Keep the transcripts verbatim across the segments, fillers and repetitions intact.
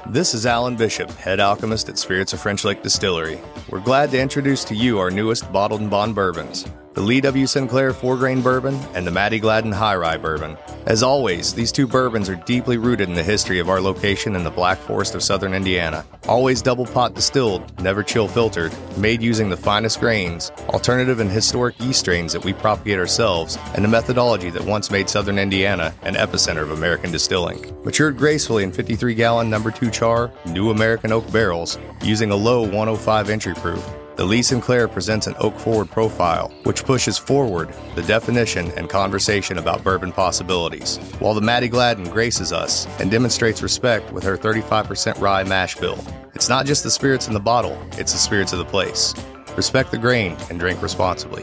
This is Alan Bishop, head alchemist at Spirits of French Lick Distillery. We're glad to introduce to you our newest bottled and bond bourbons, the Lee W. Sinclair four-grain bourbon and the Matty Gladden High Rye bourbon. As always, these two bourbons are deeply rooted in the history of our location in the Black Forest of southern Indiana. Always double pot distilled, never chill filtered, made using the finest grains, alternative and historic yeast strains that we propagate ourselves, and a methodology that once made southern Indiana an epicenter of American distilling. Matured gracefully in fifty-three gallon number two char, new American oak barrels, using a low one oh five entry proof. The Lee Sinclair presents an oak-forward profile, which pushes forward the definition and conversation about bourbon possibilities, while the Matty Gladden graces us and demonstrates respect with her thirty-five percent rye mash bill. It's not just the spirits in the bottle, it's the spirits of the place. Respect the grain and drink responsibly.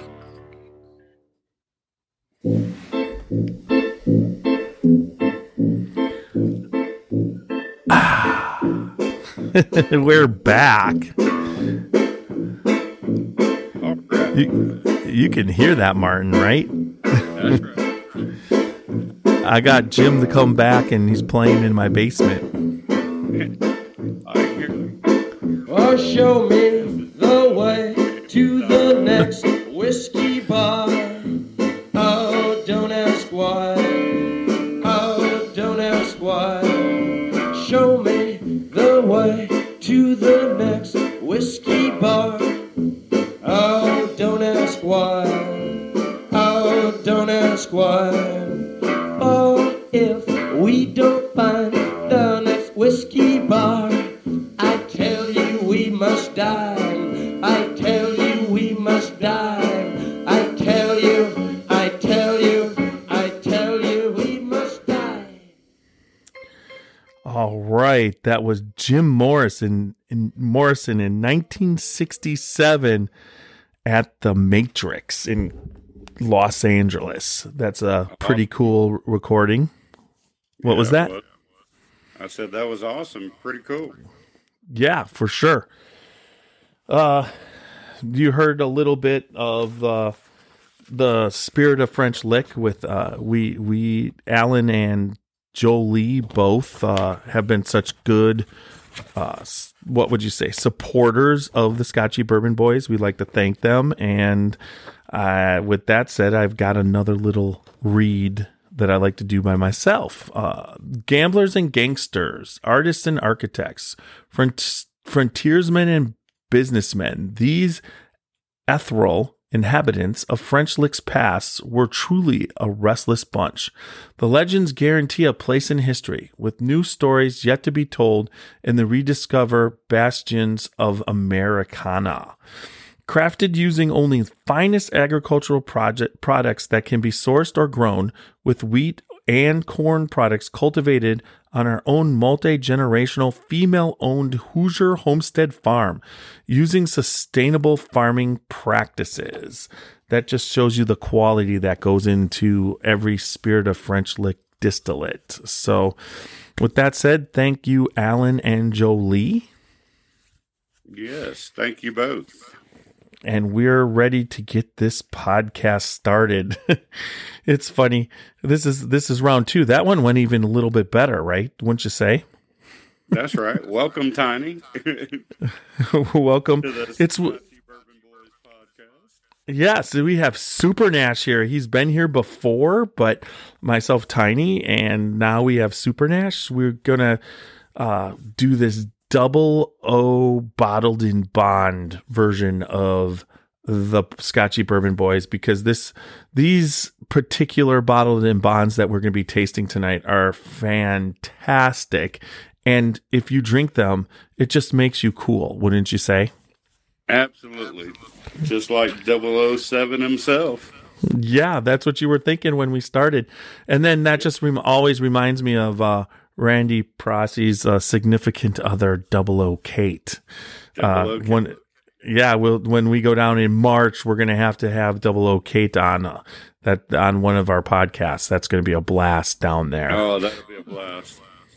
Ah. We're back. You, you can hear that, Martin, right? That's right. I got Jim to come back, and he's playing in my basement. I hear you. Oh, show me the way to the next whiskey bar. Oh, don't ask why. Oh, don't ask why. Show me the way to the next whiskey bar. Oh, don't ask why. Oh, don't ask why. Oh, if we don't find the next whiskey bar, I tell you we must die. I tell you we must die. I tell you, I tell you, I tell you we must die. All right, that was Jim Morrison in Morrison in nineteen sixty-seven at the Matrix in Los Angeles. That's a pretty cool recording. What Yeah, was that? well, I said that was awesome. Pretty cool. Yeah, for sure. Uh, you heard a little bit of uh, the Spirit of French Lick with uh, we we Alan and Jolie both uh, have been such good. Uh, what would you say? Supporters of the Scotchy Bourbon Boys. We'd like to thank them. And uh, with that said, I've got another little read that I like to do by myself. Uh, gamblers and gangsters, artists and architects, front- frontiersmen and businessmen. These ethereal inhabitants of French Lick's past were truly a restless bunch. The legends guarantee a place in history, with new stories yet to be told in the rediscover bastions of Americana. Crafted using only finest agricultural project products that can be sourced or grown, with wheat and corn products cultivated on our own multi-generational female-owned Hoosier homestead farm using sustainable farming practices. That just shows you the quality that goes into every Spirit of French Lick distillate. So with that said, thank you, Alan and Jolie. Yes, thank you both. And we're ready to get this podcast started. It's funny. This is this is round two. That one went even a little bit better, right? Wouldn't you say? That's right. Welcome, Tiny. Welcome. to the It's Scotchy Bourbon Boys podcast. yeah. So we have Super Nash here. He's been here before, but myself, Tiny, and now we have Super Nash. We're gonna uh, do this double O bottled in bond version of the Scotchy Bourbon Boys, because this these particular bottled in bonds that we're going to be tasting tonight are fantastic, and if you drink them, it just makes you cool, wouldn't you say? Absolutely. Just like double oh seven himself. Yeah, that's what you were thinking when we started, and then that just rem- always reminds me of uh, Randy Prossy's uh, significant other, Double O Kate. Double O Uh, Kate. when, yeah, we'll, when we go down in March, we're going to have to have Double O Kate on uh, that on one of our podcasts. That's going to be a blast down there. Oh, that'll be a blast.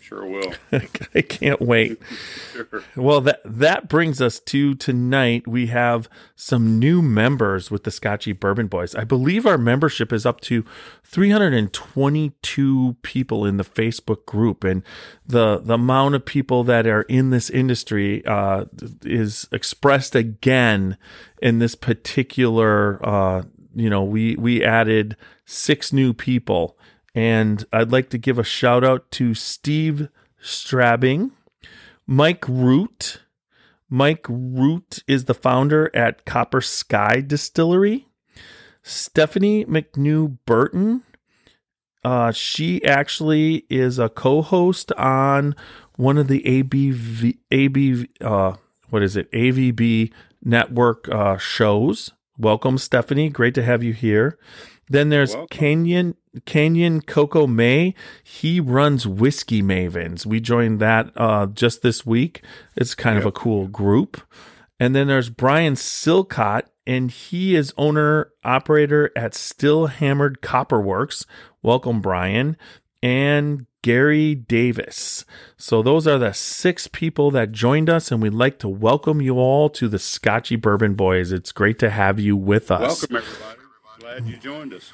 Sure will. I can't wait. Sure. Well, that that brings us to tonight. We have some new members with the Scotchy Bourbon Boys. I believe our membership is up to three hundred twenty-two people in the Facebook group, and the the amount of people that are in this industry uh, is expressed again in this particular. Uh, you know, we we added six new people. And I'd like to give a shout out to Steve Strabbing, Mike Root. Mike Root is the founder at Copper Sky Distillery. Stephanie McNew Burton. Uh, she actually is a co-host on one of the A B V, A B V, uh, what is it? A V B network uh, shows. Welcome, Stephanie. Great to have you here. Then there's Welcome. Canyon Canyon Coco May. He runs Whiskey Mavens. We joined that uh, just this week. It's kind yep. of a cool group. And then there's Brian Silcott, and he is owner operator at Still Hammered Copper Works. Welcome, Brian. And Gary Davis. So those are the six people that joined us, and we'd like to welcome you all to the Scotchy Bourbon Boys. It's great to have you with us. Welcome, everybody. Glad you joined us.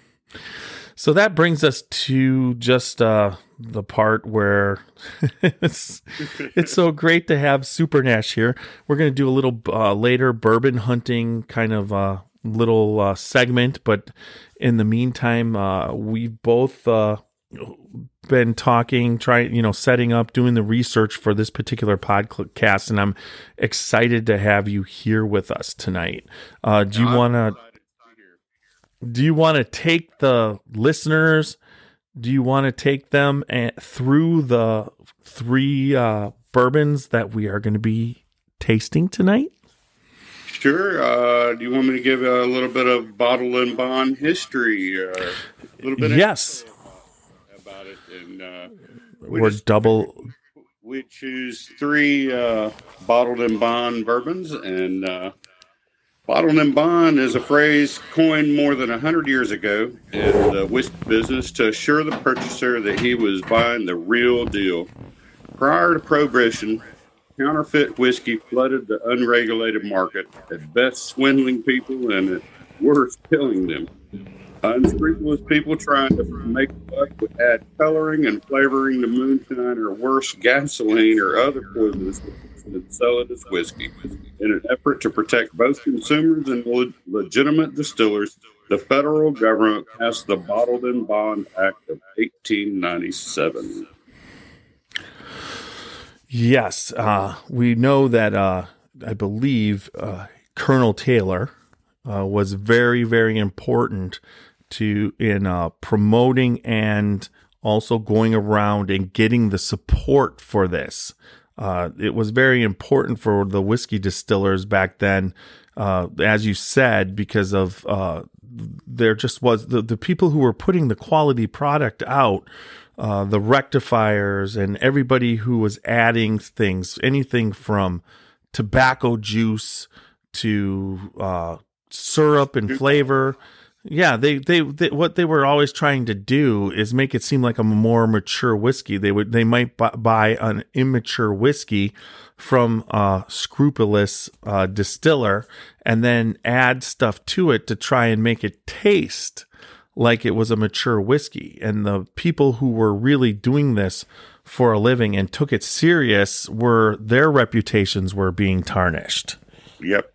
So that brings us to just uh, the part where it's, it's so great to have Super Nash here. We're going to do a little uh, later bourbon hunting kind of uh, little uh, segment, but in the meantime, uh, we've both uh, been talking, trying, you know, setting up, doing the research for this particular podcast, and I'm excited to have you here with us tonight. Uh, do you want to? Do you want to take the listeners? Do you want to take them at, through the three uh, bourbons that we are going to be tasting tonight? Sure. Uh, do you want me to give a little bit of bottle and bond history? Uh, a little bit. Yes. About it, and uh, we we're just, double. We choose three uh, bottled and bond bourbons, and. Uh, Bottled and bond is a phrase coined more than one hundred years ago in the whiskey business to assure the purchaser that he was buying the real deal. Prior to Prohibition, counterfeit whiskey flooded the unregulated market, at best swindling people and at worst killing them. Unscrupulous people trying to make a buck would add coloring and flavoring to moonshine or worse, gasoline or other poisonous and sell it as whiskey. In an effort to protect both consumers and le- legitimate distillers, the federal government passed the Bottled and Bond Act of eighteen ninety-seven. Yes, uh, we know that, uh, I believe, uh, Colonel Taylor uh, was very, very important to in uh, promoting and also going around and getting the support for this. Uh, it was very important for the whiskey distillers back then, uh, as you said, because of uh, there just was the, the people who were putting the quality product out, uh, the rectifiers and everybody who was adding things, anything from tobacco juice to uh, syrup and flavor. Yeah, they, they they what they were always trying to do is make it seem like a more mature whiskey. They would they might bu- buy an immature whiskey from a scrupulous uh, distiller and then add stuff to it to try and make it taste like it was a mature whiskey. And the people who were really doing this for a living and took it serious were their reputations were being tarnished. Yep.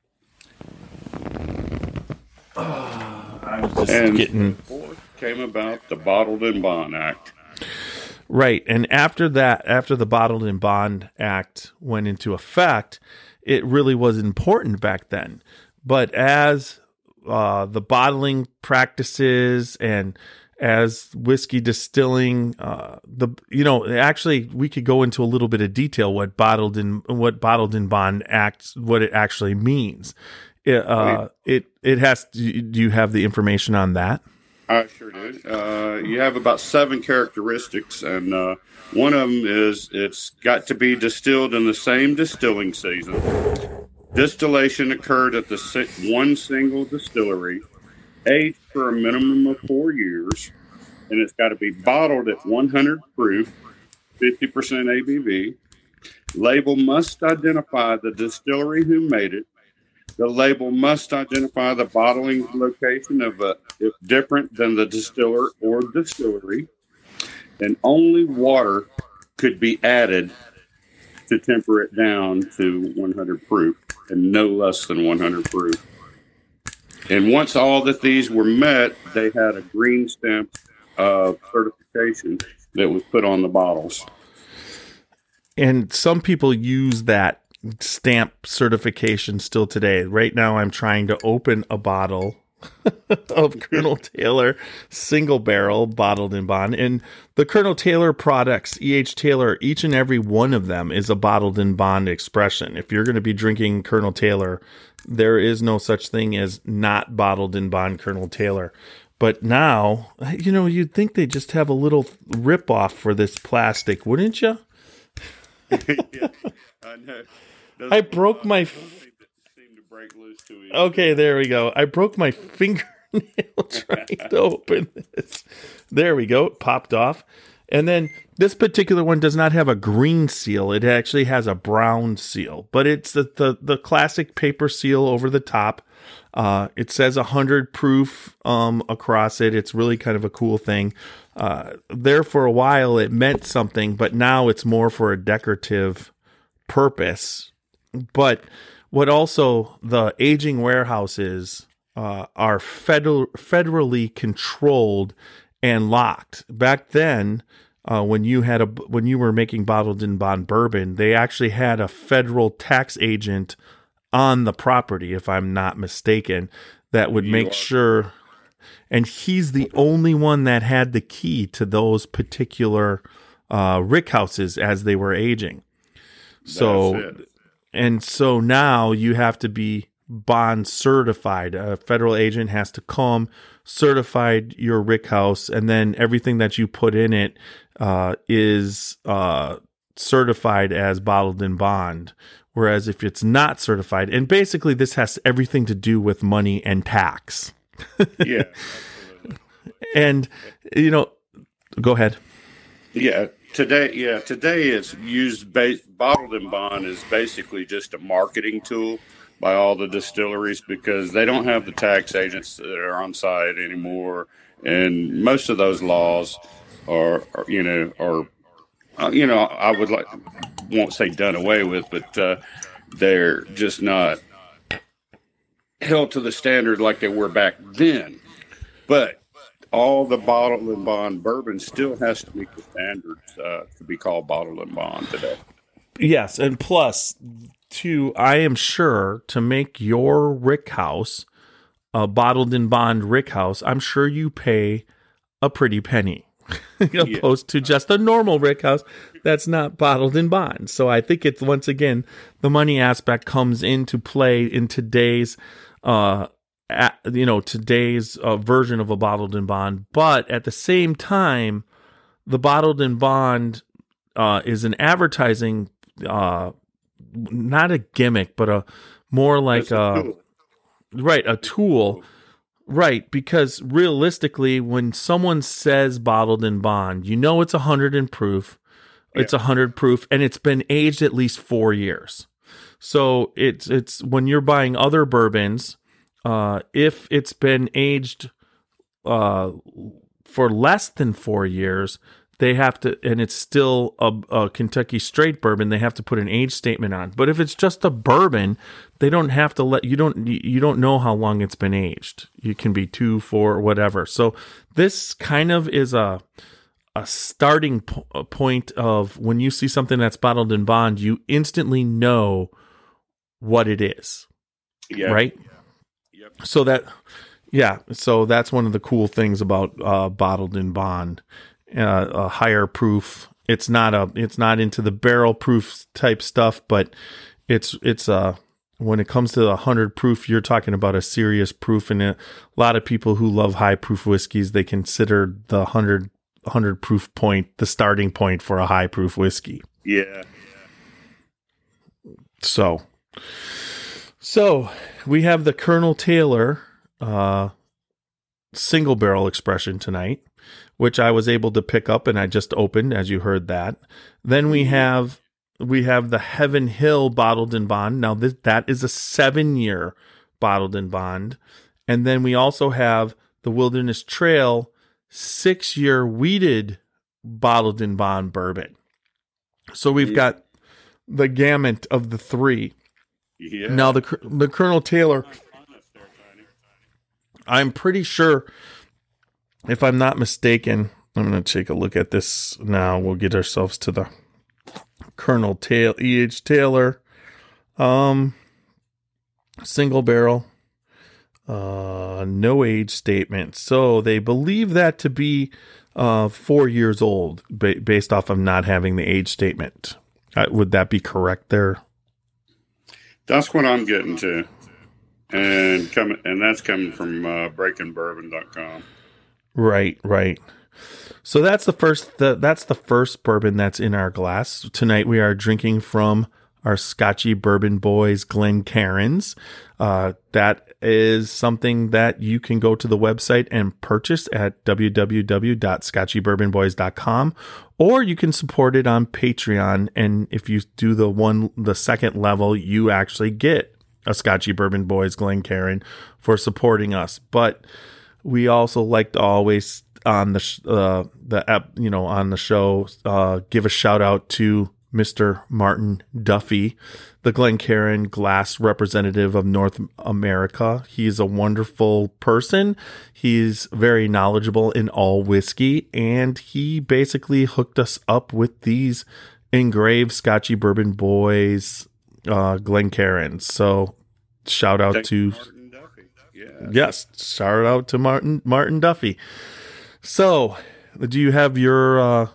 And getting came about the Bottled and Bond Act. Right. And after that, after the Bottled and Bond Act went into effect, it really was important back then. But as uh, the bottling practices and as whiskey distilling, uh, the you know, actually, we could go into a little bit of detail what bottled and what Bottled and Bond Act, what it actually means. It, uh, it it has. To, do you have the information on that? I sure do. Uh, you have about seven characteristics, and uh, one of them is it's got to be distilled in the same distilling season. Distillation occurred at the si- one single distillery, aged for a minimum of four years, and it's got to be bottled at one hundred proof, fifty percent A B V. Label must identify the distillery who made it. The label must identify the bottling location of a, if different than the distiller or distillery. And only water could be added to temper it down to one hundred proof and no less than one hundred proof. And once all that these were met, they had a green stamp of certification that was put on the bottles. And some people use that stamp certification still today. Right now, I'm trying to open a bottle of Colonel Taylor single barrel bottled in bond. And the Colonel Taylor products, E H. Taylor, each and every one of them is a bottled in bond expression. If you're going to be drinking Colonel Taylor, there is no such thing as not bottled in bond Colonel Taylor. But now, you know, you'd think they just have a little rip off for this plastic, wouldn't you? Yeah, I know. Those I broke my. seem to break loose too easy. Okay, there we go. I broke my fingernail trying to open this. There we go. It popped off. And then this particular one does not have a green seal. It actually has a brown seal. But it's the, the, the classic paper seal over the top. Uh, it says one hundred proof um, across it. It's really kind of a cool thing. Uh, there for a while, it meant something, but now it's more for a decorative purpose. But what also the aging warehouses uh, are federal, federally controlled and locked. Back then, uh, when you had a when you were making bottled in bond bourbon, they actually had a federal tax agent on the property, if I'm not mistaken, that would make sure. And he's the only one that had the key to those particular uh, rick houses as they were aging. So, and so now you have to be bond certified. A federal agent has to come, certified your rick house, and then everything that you put in it uh, is uh, certified as bottled in bond. Whereas if it's not certified, and basically this has everything to do with money and tax. Yeah. And, you know, go ahead. Yeah. Today, yeah, today it's used, base, bottled in bond is basically just a marketing tool by all the distilleries because they don't have the tax agents that are on site anymore. And most of those laws are, are you know, are, uh, you know, I would like, won't say done away with, but uh, they're just not held to the standard like they were back then. But all the bottled and bond bourbon still has to meet the standards uh, to be called bottled and bond today. Yes, and plus, too, I am sure to make your rick house a bottled and bond rick house, I'm sure you pay a pretty penny. Opposed to just a normal rick house that's not bottled in bond. So I think it's, once again, the money aspect comes into play in today's, uh, at, you know, today's uh, version of a bottled in bond. But at the same time, the bottled in bond uh, is an advertising, uh, not a gimmick, but a more like a, a right, a tool. Right, because realistically, when someone says bottled in bond, you know it's one hundred in proof, yeah. It's one hundred proof, and it's been aged at least four years. So it's it's when you're buying other bourbons, uh, if it's been aged uh, for less than four years, they have to, and it's still a, a Kentucky straight bourbon, they have to put an age statement on. But if it's just a bourbon, they don't have to let you don't you don't know how long it's been aged. You can be two, four, whatever. So this kind of is a a starting po- a point of when you see something that's bottled in bond, you instantly know what it is. Yeah. Right. Yeah. Yep. So that, yeah. So that's one of the cool things about uh, bottled in bond. Uh, a higher proof. It's not a. It's not into the barrel proof type stuff, but it's it's a. When it comes to the hundred proof, you're talking about a serious proof, and a lot of people who love high proof whiskeys, they consider the hundred hundred proof point the starting point for a high proof whiskey. Yeah. So, so we have the Colonel Taylor uh, single barrel expression tonight. which I was able to pick up and I just opened, as you heard that. Then we have we have the Heaven Hill Bottled in Bond. Now this, that is a seven-year Bottled in Bond. And then we also have the Wilderness Trail six-year weeded Bottled in Bond bourbon. So we've got the gamut of the three. Yeah. Now the the Colonel Taylor, I'm pretty sure, if I'm not mistaken, I'm going to take a look at this now. We'll get ourselves to the Colonel Taylor, E H. Taylor, um, single barrel, uh, no age statement. So they believe that to be uh, four years old, ba- based off of not having the age statement. Uh, would that be correct there? That's what I'm getting to. And coming, and that's coming from uh, breaking bourbon dot com. Right, right. So that's the first. The, that's the first bourbon that's in our glass tonight. We are drinking from our Scotchy Bourbon Boys Glencairns. Uh, that is something that you can go to the website and purchase at w w w dot scotchy bourbon boys dot com, or you can support it on Patreon. And if you do the one, the second level, you actually get a Scotchy Bourbon Boys Glencairn for supporting us. But we also like to always on the sh- uh, the ep- you know on the show uh, give a shout out to Mister Martin Duffy, the Glencairn glass representative of North America. He's a wonderful person. He's very knowledgeable in all whiskey, and he basically hooked us up with these engraved Scotchy Bourbon Boys uh, Glencairns. So shout out Thank to Martin Duffy. Yeah. yes, shout out to Martin Martin Duffy. So, do you have your uh,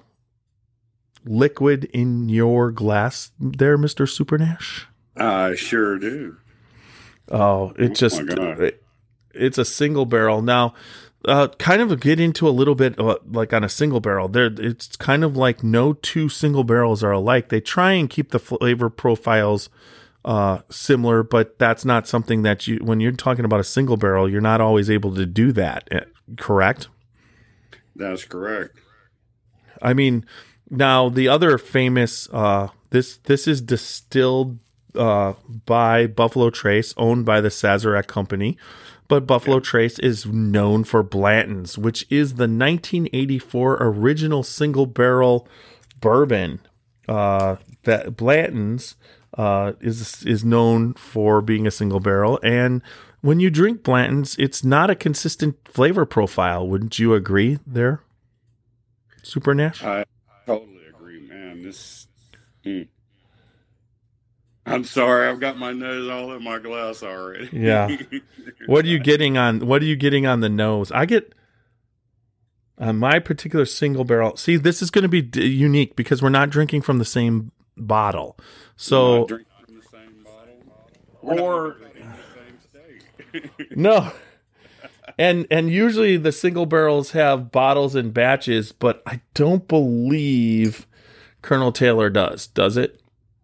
liquid in your glass there, Mister Supernash? I sure do. Oh, it just, my God. it, it's a single barrel. Now, uh, kind of get into a little bit uh, like on a single barrel. There, it's kind of like no two single barrels are alike. They try and keep the flavor profiles uh, similar, but that's not something that you, when you're talking about a single barrel, you're not always able to do that. Correct? That's correct. I mean, now the other famous uh, this this is distilled uh, by Buffalo Trace, owned by the Sazerac Company, but Buffalo yeah. Trace is known for Blanton's, which is the nineteen eighty-four original single barrel bourbon. Uh, that Blanton's uh, is is known for being a single barrel, and when you drink Blanton's, it's not a consistent flavor profile. Wouldn't you agree there, Supernash? I totally agree, man. This, hmm. I'm sorry, I've got my nose all in my glass already. Yeah. What are you getting on? What are you getting on the nose? I get on my particular single barrel. See, this is going to be d- unique because we're not drinking from the same bottle. So, drinking from the same bottle, or. No. And and usually the single barrels have bottles and batches, but I don't believe Colonel Taylor does. Does it?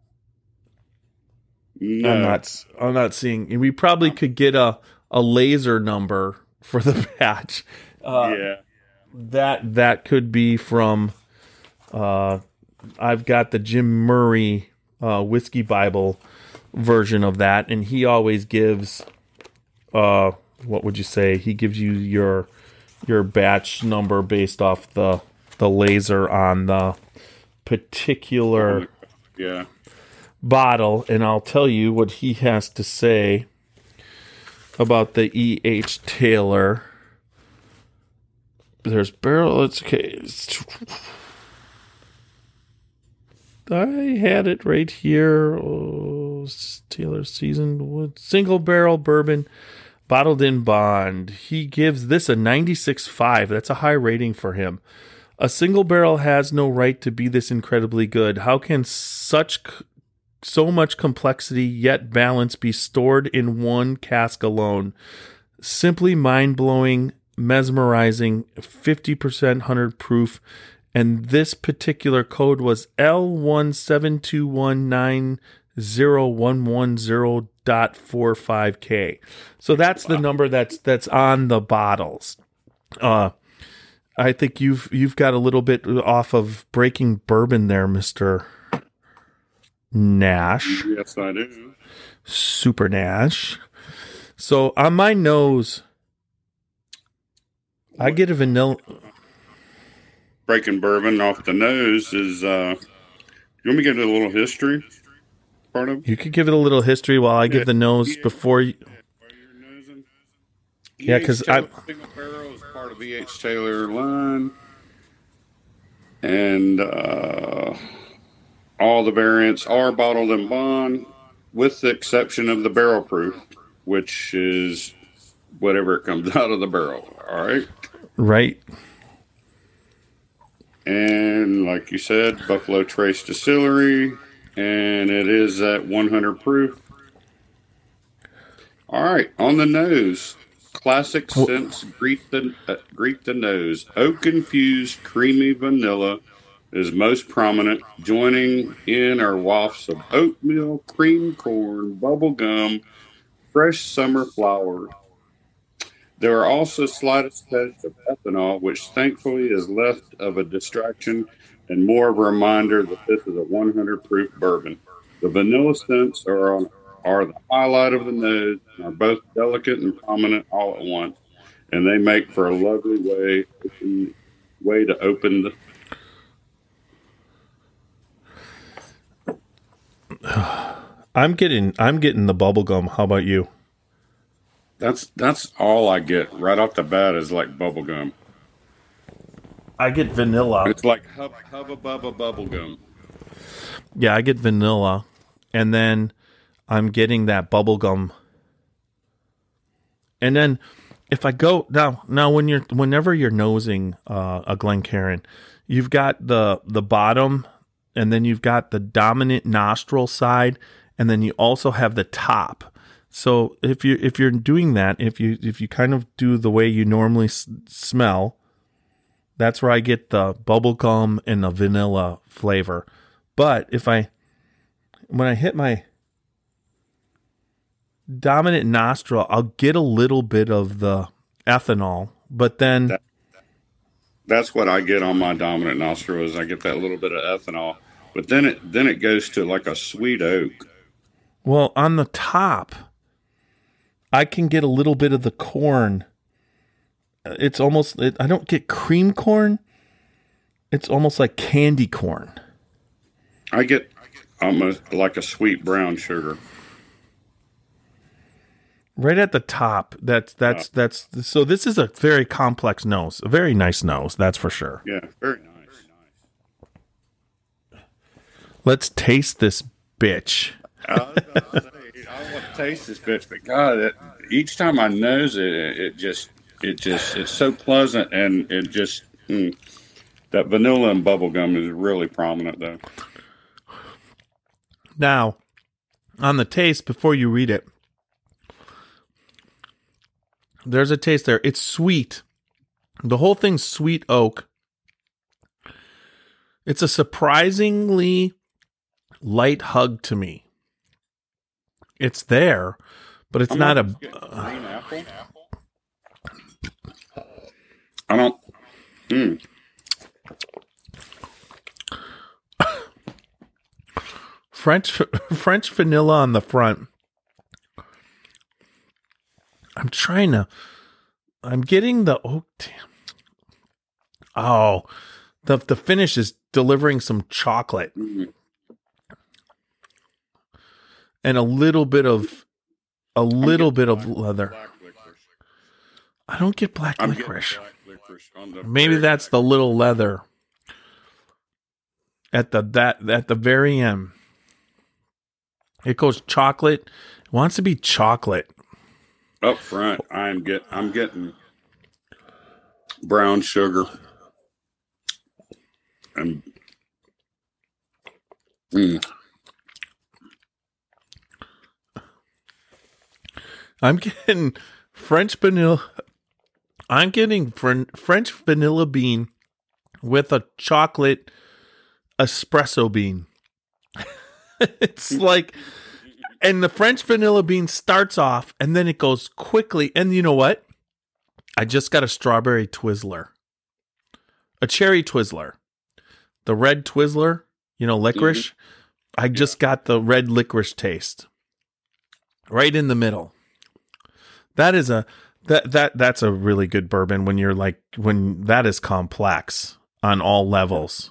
No. I'm not I'm not seeing. We probably could get a, a laser number for the batch. Uh, yeah. That that could be from uh, I've got the Jim Murray uh, Whiskey Bible version of that, and he always gives Uh, what would you say? He gives you your your batch number based off the the laser on the particular yeah. bottle, and I'll tell you what he has to say about the E H. Taylor. There's barrel. It's okay. I had it right here. Oh, Taylor seasoned wood single barrel bourbon. Bottled in Bond. He gives this a ninety-six point five. That's a high rating for him. A single barrel has no right to be this incredibly good. How can such so much complexity yet balance be stored in one cask alone? Simply mind-blowing, mesmerizing, fifty percent one hundred proof. And this particular code was L one seven two one nine zero one one zero dot four five K. So that's the number that's that's on the bottles. Uh, I think you've you've got a little bit off of Breaking Bourbon there, Mister Nash. Yes, I do. Super Nash. So on my nose, I get a vanilla. Breaking Bourbon off the nose is, uh, you want me to give it a little history part of it? You could give it a little history while I give the nose before you. Yeah, because I. Single barrel is part of E H. Taylor line. And uh, all the variants are bottled in bond, with the exception of the barrel proof, which is whatever it comes out of the barrel. All right. Right. And like you said, Buffalo Trace Distillery, and it is at one hundred proof. All right, on the nose, classic scents greet the uh, greet the nose. Oak infused creamy vanilla is most prominent. Joining in are wafts of oatmeal, cream corn, bubble gum, fresh summer flowers. There are also slight touches of ethanol, which thankfully is less of a distraction and more of a reminder that this is a one hundred proof bourbon. The vanilla scents are on, are the highlight of the nose and are both delicate and prominent all at once, and they make for a lovely way way to open the. I'm getting I'm getting the bubble gum. How about you? That's that's all I get right off the bat is like bubble gum. I get vanilla. It's like hub, hubba bubba bubble gum. Yeah, I get vanilla, and then I'm getting that bubble gum. And then if I go now, now when you're whenever you're nosing uh, a Glencairn, you've got the the bottom, and then you've got the dominant nostril side, and then you also have the top. So if you if you're doing that, if you if you kind of do the way you normally s- smell, that's where I get the bubble gum and the vanilla flavor. But if I when I hit my dominant nostril, I'll get a little bit of the ethanol, but then that, that's what I get on my dominant nostril is I get that little bit of ethanol, but then it then it goes to like a sweet oak. Well, on the top, I can get a little bit of the corn. It's almost, it, I don't get cream corn. It's almost like candy corn. I get almost like a sweet brown sugar. Right at the top. That's, that's, that's, so this is a very complex nose. A very nice nose, that's for sure. Yeah, very nice. Let's taste this bitch. I was about to say, I don't want to taste this bitch, but God, it, each time I nose it, it, it just, it just, it's so pleasant, and it just, mm, that vanilla and bubblegum is really prominent, though. Now, on the taste, before you read it, there's a taste there. It's sweet. The whole thing's sweet oak. It's a surprisingly light hug to me. It's there, but it's I'm not, not a. Uh, green apple. I don't. Mm. French French vanilla on the front. I'm trying to. I'm getting the. Oh, damn. Oh, the the finish is delivering some chocolate. Mm-hmm. And a little bit of, a little bit black, of leather. I don't get black I'm licorice. Black licorice on the Maybe that's the little leather at the that at the very end. It goes chocolate. It wants to be chocolate. Up front, I'm get I'm getting brown sugar and. Mm. I'm getting French vanilla. I'm getting fr- French vanilla bean with a chocolate espresso bean. It's like, and the French vanilla bean starts off and then it goes quickly. And you know what? I just got a strawberry Twizzler. a cherry Twizzler, the red Twizzler, you know, licorice. Mm-hmm. I just yeah. got the red licorice taste right in the middle. That is a that that that's a really good bourbon when you're like when that is complex on all levels.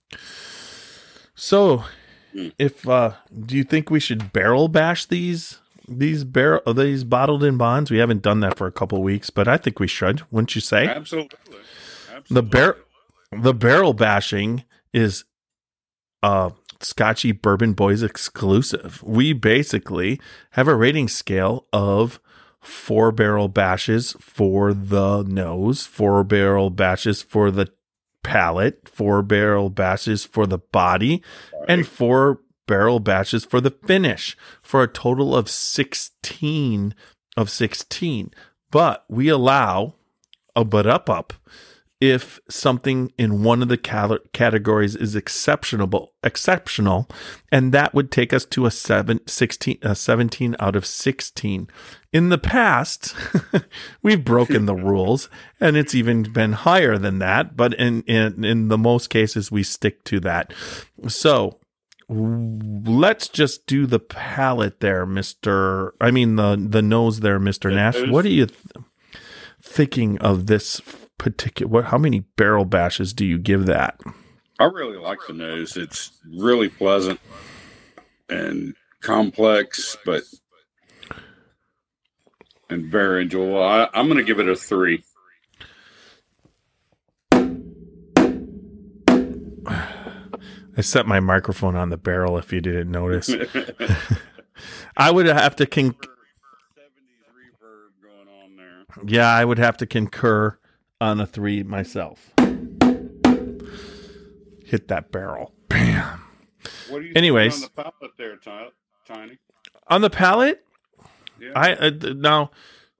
So, if uh, do you think we should barrel bash these these barrel these bottled in bonds? We haven't done that for a couple of weeks, but I think we should. Wouldn't you say? Absolutely. Absolutely. The bar the barrel bashing is uh Scotchy Bourbon Boys exclusive. We basically have a rating scale of four barrel bashes for the nose, four barrel bashes for the palate, four barrel bashes for the body, right. and four barrel bashes for the finish, for a total of sixteen of sixteen. But we allow a but up up if something in one of the cal- categories is exceptional, exceptional, and that would take us to a seven, sixteen, a seventeen out of sixteen. In the past, we've broken the rules, and it's even been higher than that. But in, in in the most cases, we stick to that. So let's just do the palate there, Mister I mean the the nose there, Mister Nash. What are you th- thinking of this particular? What? How many barrel bashes do you give that? I really like the nose. It's really pleasant and complex, but. And very enjoyable. I, I'm going to give it a three. I set my microphone on the barrel if you didn't notice. I would have to con- Yeah, I would have to concur on a three myself. Hit that barrel. Bam. What are you Anyways, on the palate there, Tiny? On the palate? Yeah. I uh, now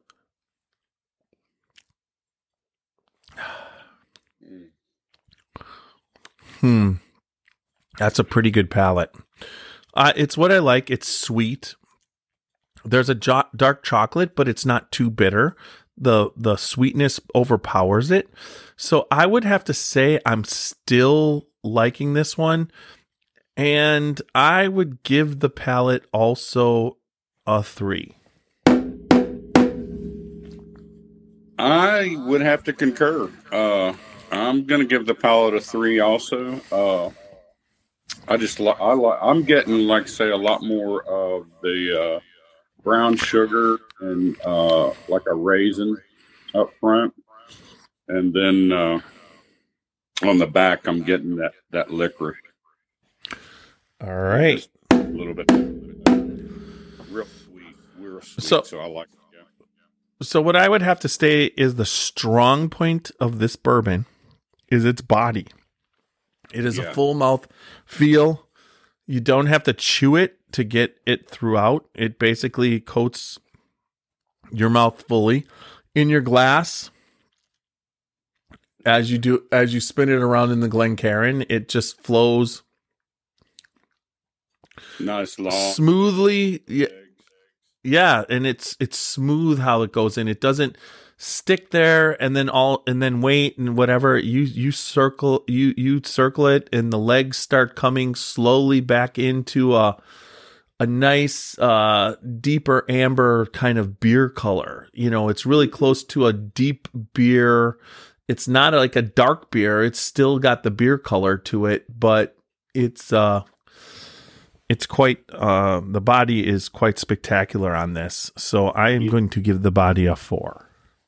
Hmm. That's a pretty good palate. Uh, it's what I like. It's sweet. There's a jo- dark chocolate, but it's not too bitter. The the sweetness overpowers it. So I would have to say I'm still liking this one. And I would give the palate also a three. I would have to concur. Uh, I'm going to give the palate a three also. Uh, I just li- I li- I'm getting, like say, a lot more of the uh, brown sugar and uh, like a raisin up front, and then uh, on the back I'm getting that that licorice. All right, just a little bit, real sweet, real sweet. So, so I like it. Yeah. So what I would have to say is the strong point of this bourbon is its body. It is yeah. a full mouth feel. You don't have to chew it to get it throughout. It basically coats your mouth fully. In your glass, as you do, as you spin it around in the Glencairn, it just flows nice, long, smoothly. Yeah, yeah, and it's it's smooth how it goes in. It doesn't stick there and then all and then wait and whatever. You you circle you you circle it, and the legs start coming slowly back into a a nice uh deeper amber kind of beer color. You know, it's really close to a deep beer. It's not like a dark beer. It's still got the beer color to it, but it's uh it's quite uh the body is quite spectacular on this. So I am going to give the body a four.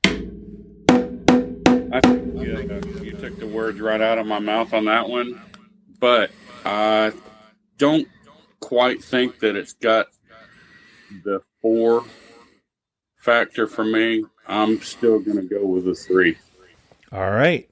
I think you, uh, you took the words right out of my mouth on that one, but I don't quite think that it's got the four factor for me. I'm still going to go with a three. All right.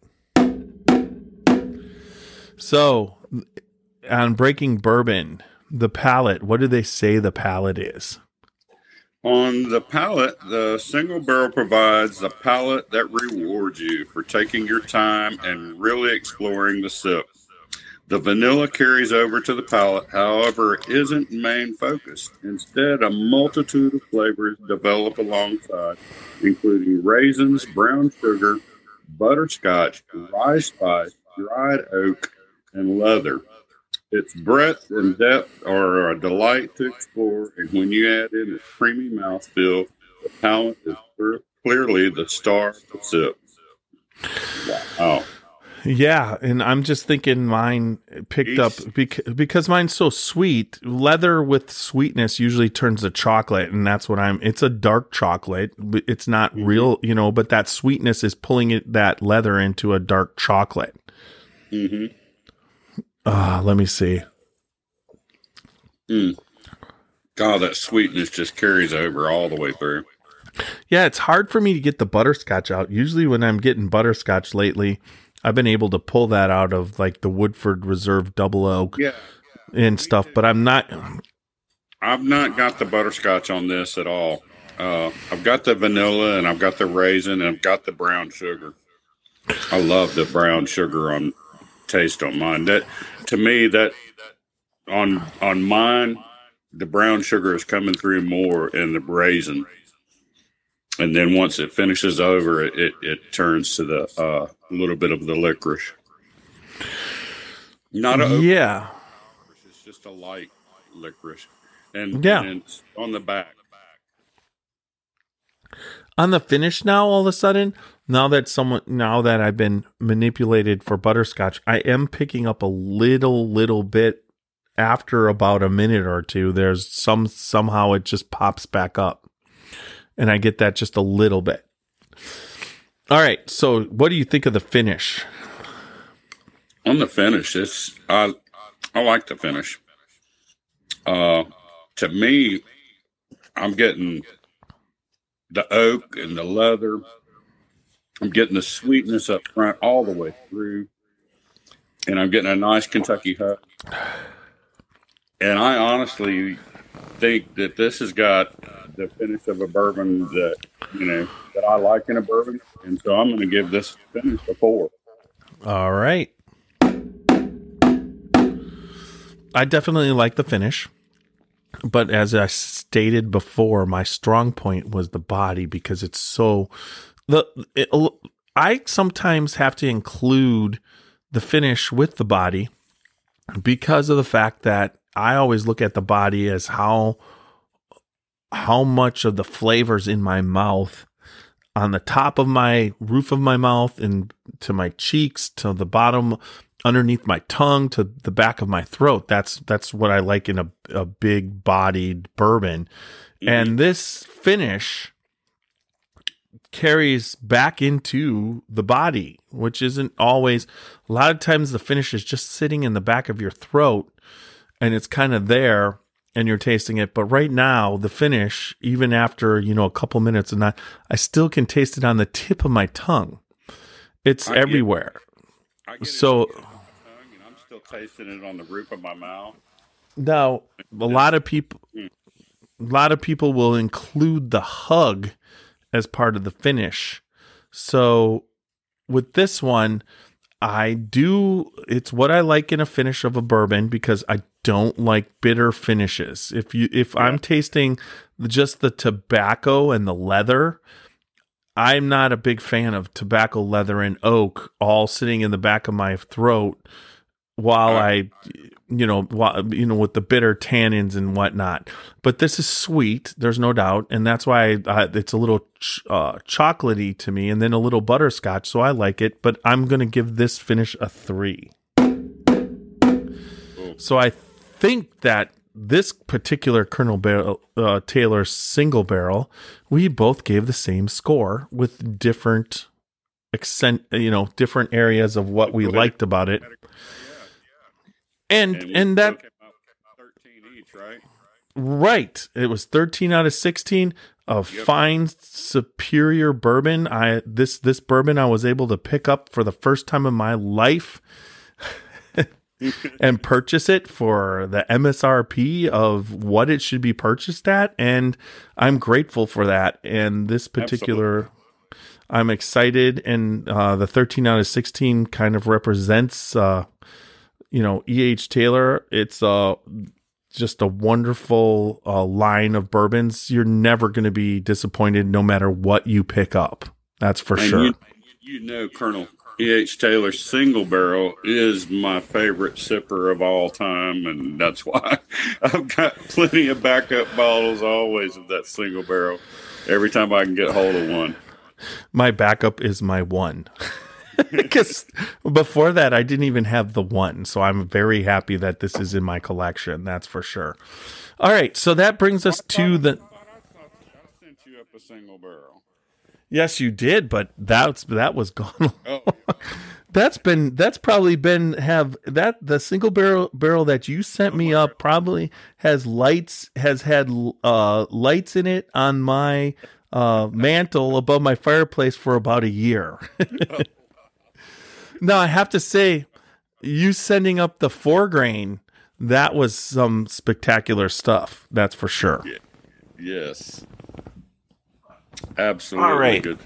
So on Breaking Bourbon, the palate, what do they say the palate is? On the palate, the single barrel provides a palate that rewards you for taking your time and really exploring the sip. The vanilla carries over to the palate, however, it isn't main focus. Instead, a multitude of flavors develop alongside, including raisins, brown sugar, butterscotch, rye spice, dried oak and leather. Its breadth and depth are a delight to explore, and when you add in its creamy mouthfeel, the palate is clearly the star of the sip. Wow. Yeah, and I'm just thinking mine picked up bec- because mine's so sweet. Leather with sweetness usually turns to chocolate, and that's what I'm. It's a dark chocolate. It's not mm-hmm. real, you know, but that sweetness is pulling it that leather into a dark chocolate. Mm-hmm. Uh, let me see. Mm. God, that sweetness just carries over all the way through. Yeah, it's hard for me to get the butterscotch out. Usually, when I'm getting butterscotch lately, I've been able to pull that out of like the Woodford Reserve Double Oak yeah. and stuff, but I'm not. I've not got the butterscotch on this at all. Uh, I've got the vanilla and I've got the raisin and I've got the brown sugar. I love the brown sugar on taste on mine. That to me, that on on mine, the brown sugar is coming through more in the raisin. And then once it finishes over, it, it, it turns to the uh, little bit of the licorice. Not a yeah, it's just a light licorice, and yeah, and it's on the back. On the finish now, all of a sudden, now that someone, now that I've been manipulated for butterscotch, I am picking up a little, little bit after about a minute or two. There's some somehow it just pops back up. And I get that just a little bit. All right. So what do you think of the finish? On the finish, it's I I like the finish. Uh, to me, I'm getting the oak and the leather. I'm getting the sweetness up front all the way through. And I'm getting a nice Kentucky hug. And I honestly think that this has got the finish of a bourbon that, you know, that I like in a bourbon. And so I'm going to give this finish a four. All right. I definitely like the finish. But as I stated before, my strong point was the body because it's so the it, I sometimes have to include the finish with the body because of the fact that I always look at the body as how how much of the flavors in my mouth on the top of my roof of my mouth and to my cheeks, to the bottom, underneath my tongue, to the back of my throat. That's, that's what I like in a, a big bodied bourbon. Mm-hmm. And this finish carries back into the body, which isn't always, a lot of times the finish is just sitting in the back of your throat and it's kind of there and you're tasting it. But right now, the finish, even after, you know, a couple minutes and that, I still can taste it on the tip of my tongue. It's I everywhere. Get, I get so, it on my tongue and I'm still tasting it on the roof of my mouth. Now, a lot of people, a lot of people will include the hug as part of the finish. So with this one, I do, it's what I like in a finish of a bourbon because I don't like bitter finishes. If you, if yeah. I'm tasting just the tobacco and the leather, I'm not a big fan of tobacco, leather, and oak all sitting in the back of my throat while uh, I, you know, while, you know, with the bitter tannins and whatnot. But this is sweet, there's no doubt, and that's why I, it's a little ch- uh, chocolatey to me, and then a little butterscotch, so I like it. But I'm going to give this finish a three. So I think that this particular Colonel Barrel, uh, Taylor single barrel, we both gave the same score with different accent, you know, different areas of what we liked about it. And and, and that thirteen each, right? Right. It was thirteen out of sixteen. A yep. fine, superior bourbon. I this this bourbon I was able to pick up for the first time in my life and purchase it for the M S R P of what it should be purchased at, and I'm grateful for that. And this particular, Absolutely. I'm excited, and uh, the thirteen out of sixteen kind of represents, uh, you know, E H. Taylor. It's uh, just a wonderful uh, line of bourbons. You're never going to be disappointed no matter what you pick up. That's for and sure. You, you know, Colonel E H. Taylor single barrel is my favorite sipper of all time, and that's why I've got plenty of backup bottles always of that single barrel every time I can get hold of one. My backup is my one. Because before that, I didn't even have the one. So I'm very happy that this is in my collection. That's for sure. All right. So that brings us to the... I sent you up a single barrel. Yes, you did, but that's that was gone. Oh. That's been that's probably been have that the single barrel barrel that you sent me up probably has lights has had uh lights in it on my uh mantle above my fireplace for about a year. No, I have to say, you sending up the four grain, that was some spectacular stuff. That's for sure. Yeah. Yes. Absolutely. All right. Good.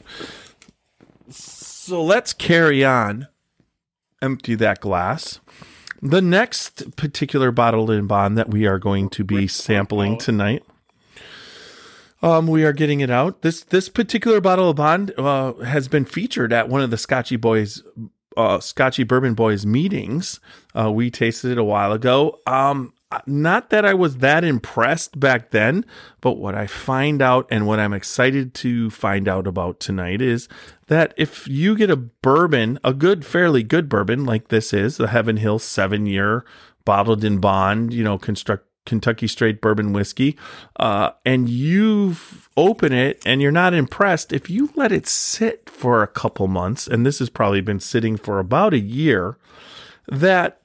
So let's carry on. Empty that glass. The next particular bottled in bond that we are going to be sampling tonight. Um, we are getting it out. This this particular bottle of bond uh, has been featured at one of the Scotchy Boys, uh, Scotchy Bourbon Boys meetings. Uh, we tasted it a while ago. Um, not that I was that impressed back then, but what I find out and what I'm excited to find out about tonight is that if you get a bourbon, a good, fairly good bourbon like this is, the Heaven Hill seven-year bottled in bond, you know, construct Kentucky straight bourbon whiskey, uh, and you open it and you're not impressed, if you let it sit for a couple months, and this has probably been sitting for about a year, that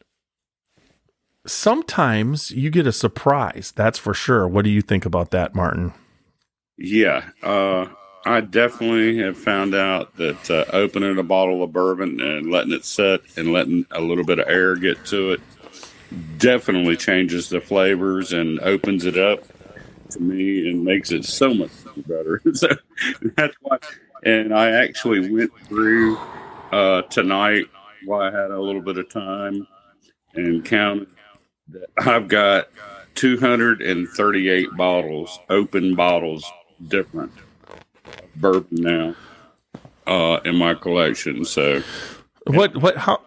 sometimes you get a surprise. That's for sure. What do you think about that, Martin? Yeah. Uh, I definitely have found out that uh, opening a bottle of bourbon and letting it sit and letting a little bit of air get to it definitely changes the flavors and opens it up to me and makes it so much better. So that's why. And I actually went through uh, tonight while I had a little bit of time and counted that I've got two hundred thirty-eight bottles, open bottles, different bourbon now uh, in my collection. So what, what, how,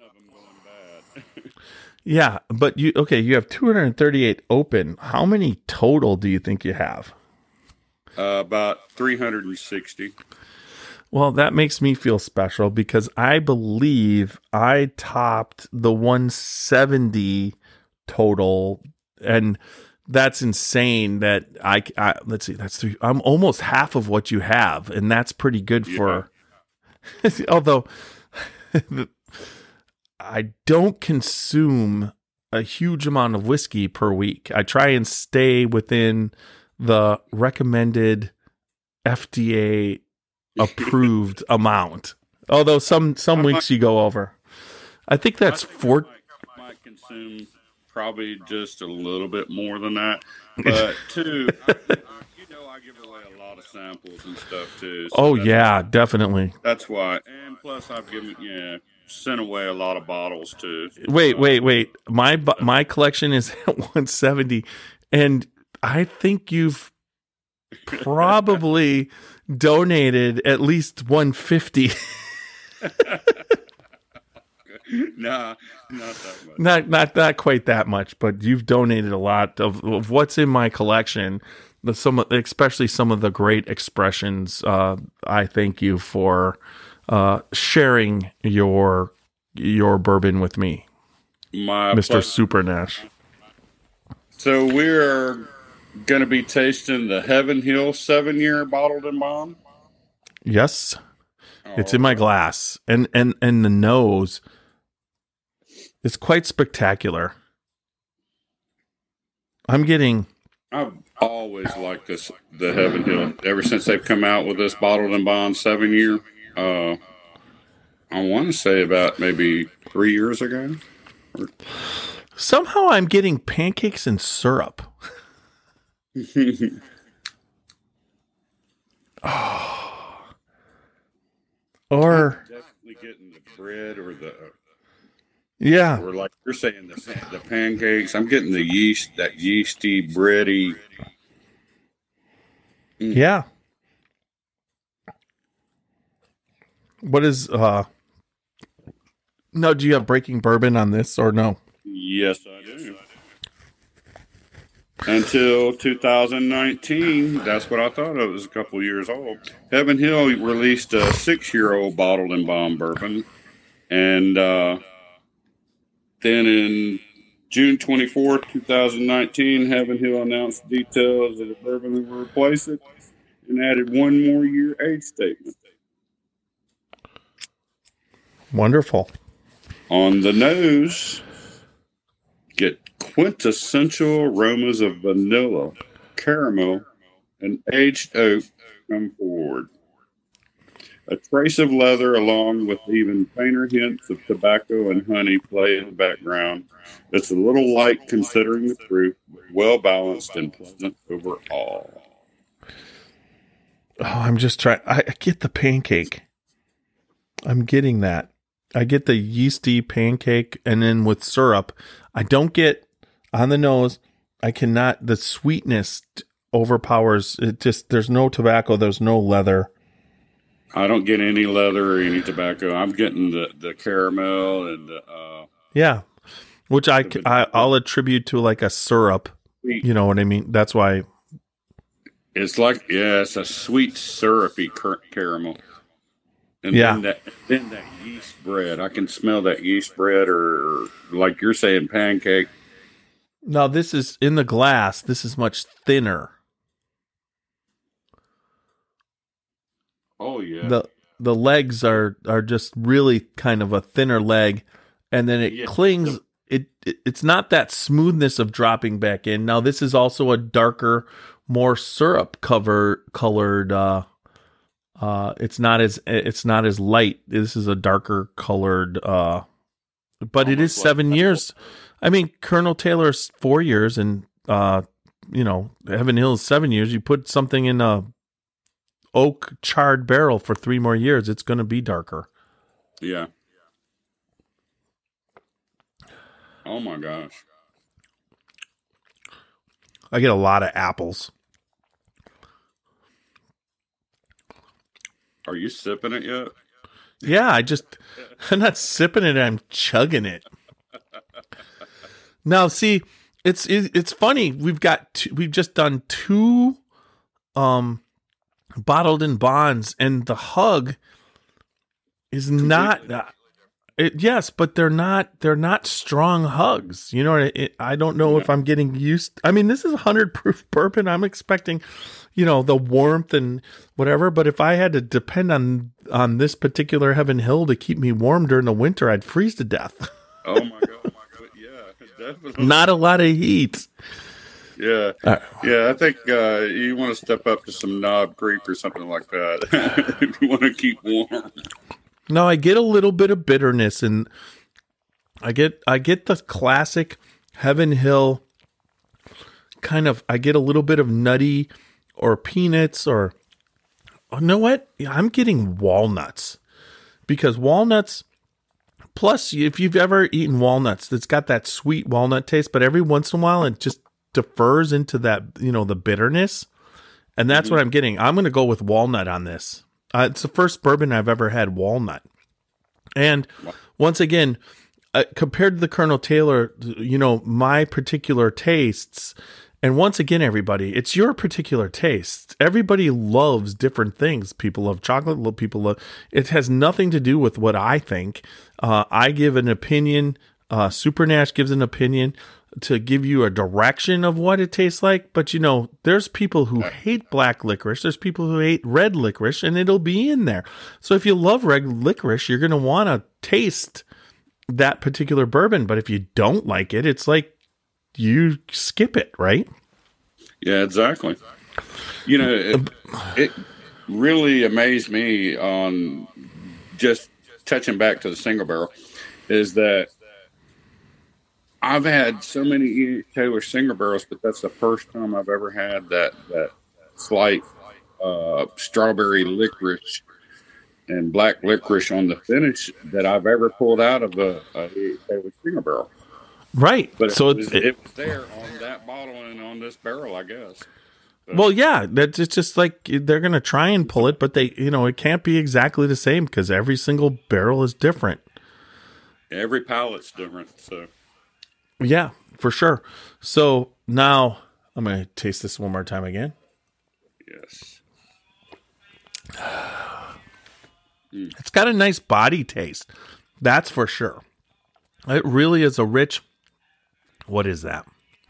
yeah, but you, okay, you have two hundred thirty-eight open. How many total do you think you have? Uh, about three hundred sixty. Well, that makes me feel special because I believe I topped the one seventy total, and that's insane that I, I let's see, that's three, I'm almost half of what you have, and that's pretty good for, yeah. Although I don't consume a huge amount of whiskey per week. I try and stay within the recommended F D A approved amount. Although some, some weeks you go over. I think that's I think four. I might consume probably just a little bit more than that. But two, I, you know, I give away a lot of samples and stuff too. So oh yeah, definitely. That's why. And plus I've given, yeah, sent away a lot of bottles too. Wait, wait, wait. My my collection is at one seventy, and I think you've probably donated at least one fifty. Nah, not that much. Not not not quite that much, but you've donated a lot of, of what's in my collection. The some, especially some of the great expressions. Uh, I thank you for uh, sharing your your bourbon with me, my Mister pleasure. Super Nash. So we're going to be tasting the Heaven Hill seven-year bottled in bond. Yes, oh, it's in my glass, and and and the nose. It's quite spectacular. I'm getting. I've always liked this, the Heaven Hill. Ever since they've come out with this bottled in bond seven year, uh, I want to say about maybe three years ago. Somehow I'm getting pancakes and syrup. Oh. Or definitely getting the bread or the. Yeah. Or like you're saying, the, the pancakes. I'm getting the yeast, that yeasty, bready. Mm. Yeah. What is, uh, No, do you have Breaking Bourbon on this or no? Yes, I do. Until two thousand nineteen, that's what I thought it was a couple years old. Heaven Hill released a six-year-old bottled and bond bourbon, and uh, then in June twenty-fourth, twenty nineteen, Heaven Hill announced details of the bourbon that will replace it and added one more year age statement. Wonderful. On the nose, get quintessential aromas of vanilla, caramel, and aged oak come forward. A trace of leather along with even fainter hints of tobacco and honey play in the background. It's a little light considering the fruit, but well balanced and pleasant overall. Oh, I'm just trying. I I get the pancake. I'm getting that. I get the yeasty pancake, and then with syrup. I don't get on the nose. I cannot. The sweetness overpowers. It just, there's no tobacco. There's no leather. I don't get any leather or any tobacco. I'm getting the, the caramel and the, uh, yeah, which I, I I'll attribute to like a syrup. You know what I mean? That's why. It's like, yeah, it's a sweet syrupy car- caramel. And yeah. then that, then that yeast bread. I can smell that yeast bread, or, or like you're saying, pancake. Now, this is in the glass. This is much thinner. Oh, yeah. The the legs are, are just really kind of a thinner leg, and then it yeah. clings. It, it It's not that smoothness of dropping back in. Now, this is also a darker, more syrup cover colored. Uh, uh, it's not as it's not as light. This is a darker colored. Uh, but Almost it is seven like years. I mean, Colonel Taylor's four years, and uh, you know, Heaven Hill is seven years. You put something in a oak charred barrel for three more years, it's going to be darker. Yeah. Oh my gosh. I get a lot of apples. Are you sipping it yet? Yeah, I just, I'm not sipping it, I'm chugging it. Now, see, it's it, it's funny. We've got two, we've just done two um bottled in bonds, and the hug is not uh, it, yes, but they're not they're not strong hugs. You know, it, I don't know yeah. if I'm getting used. I mean, this is one hundred proof bourbon. I'm expecting, you know, the warmth and whatever. But if I had to depend on on this particular Heaven Hill to keep me warm during the winter, I'd freeze to death. Oh my god! Oh my god! Yeah, definitely. Not a lot of heat. Yeah, uh, yeah. I think uh, you want to step up to some Knob Creek or something like that if you want to keep warm. No, I get a little bit of bitterness, and I get I get the classic Heaven Hill kind of. I get a little bit of nutty or peanuts, or oh, you know what? I'm getting walnuts, because walnuts. Plus, if you've ever eaten walnuts, that's got that sweet walnut taste, but every once in a while it just defers into that, you know, the bitterness. And that's mm-hmm. what I'm getting. I'm going to go with walnut on this. Uh, it's the first bourbon I've ever had walnut. And once again, uh, compared to the Colonel Taylor, you know, my particular tastes, and once again, everybody, it's your particular taste. Everybody loves different things. People love chocolate. People love, it has nothing to do with what I think. Uh, I give an opinion. Uh, Super Nash gives an opinion to give you a direction of what it tastes like. But, you know, there's people who hate black licorice. There's people who hate red licorice, and it'll be in there. So if you love red licorice, you're going to want to taste that particular bourbon. But if you don't like it, it's like you skip it, right? Yeah, exactly. You know, it, it really amazed me on just touching back to the single barrel is that I've had so many E. Taylor single barrels, but that's the first time I've ever had that that slight uh, strawberry licorice and black licorice on the finish that I've ever pulled out of a, a E. Taylor single barrel. Right. But so it was, it, it was there on that bottle and on this barrel, I guess. So. Well, yeah, that's it's just like they're going to try and pull it, but they, you know, it can't be exactly the same because every single barrel is different. Every palate's different. So, Yeah, for sure. So now I'm going to taste this one more time again. yes. It's got a nice body taste. That's for sure. It really is a rich. What is that?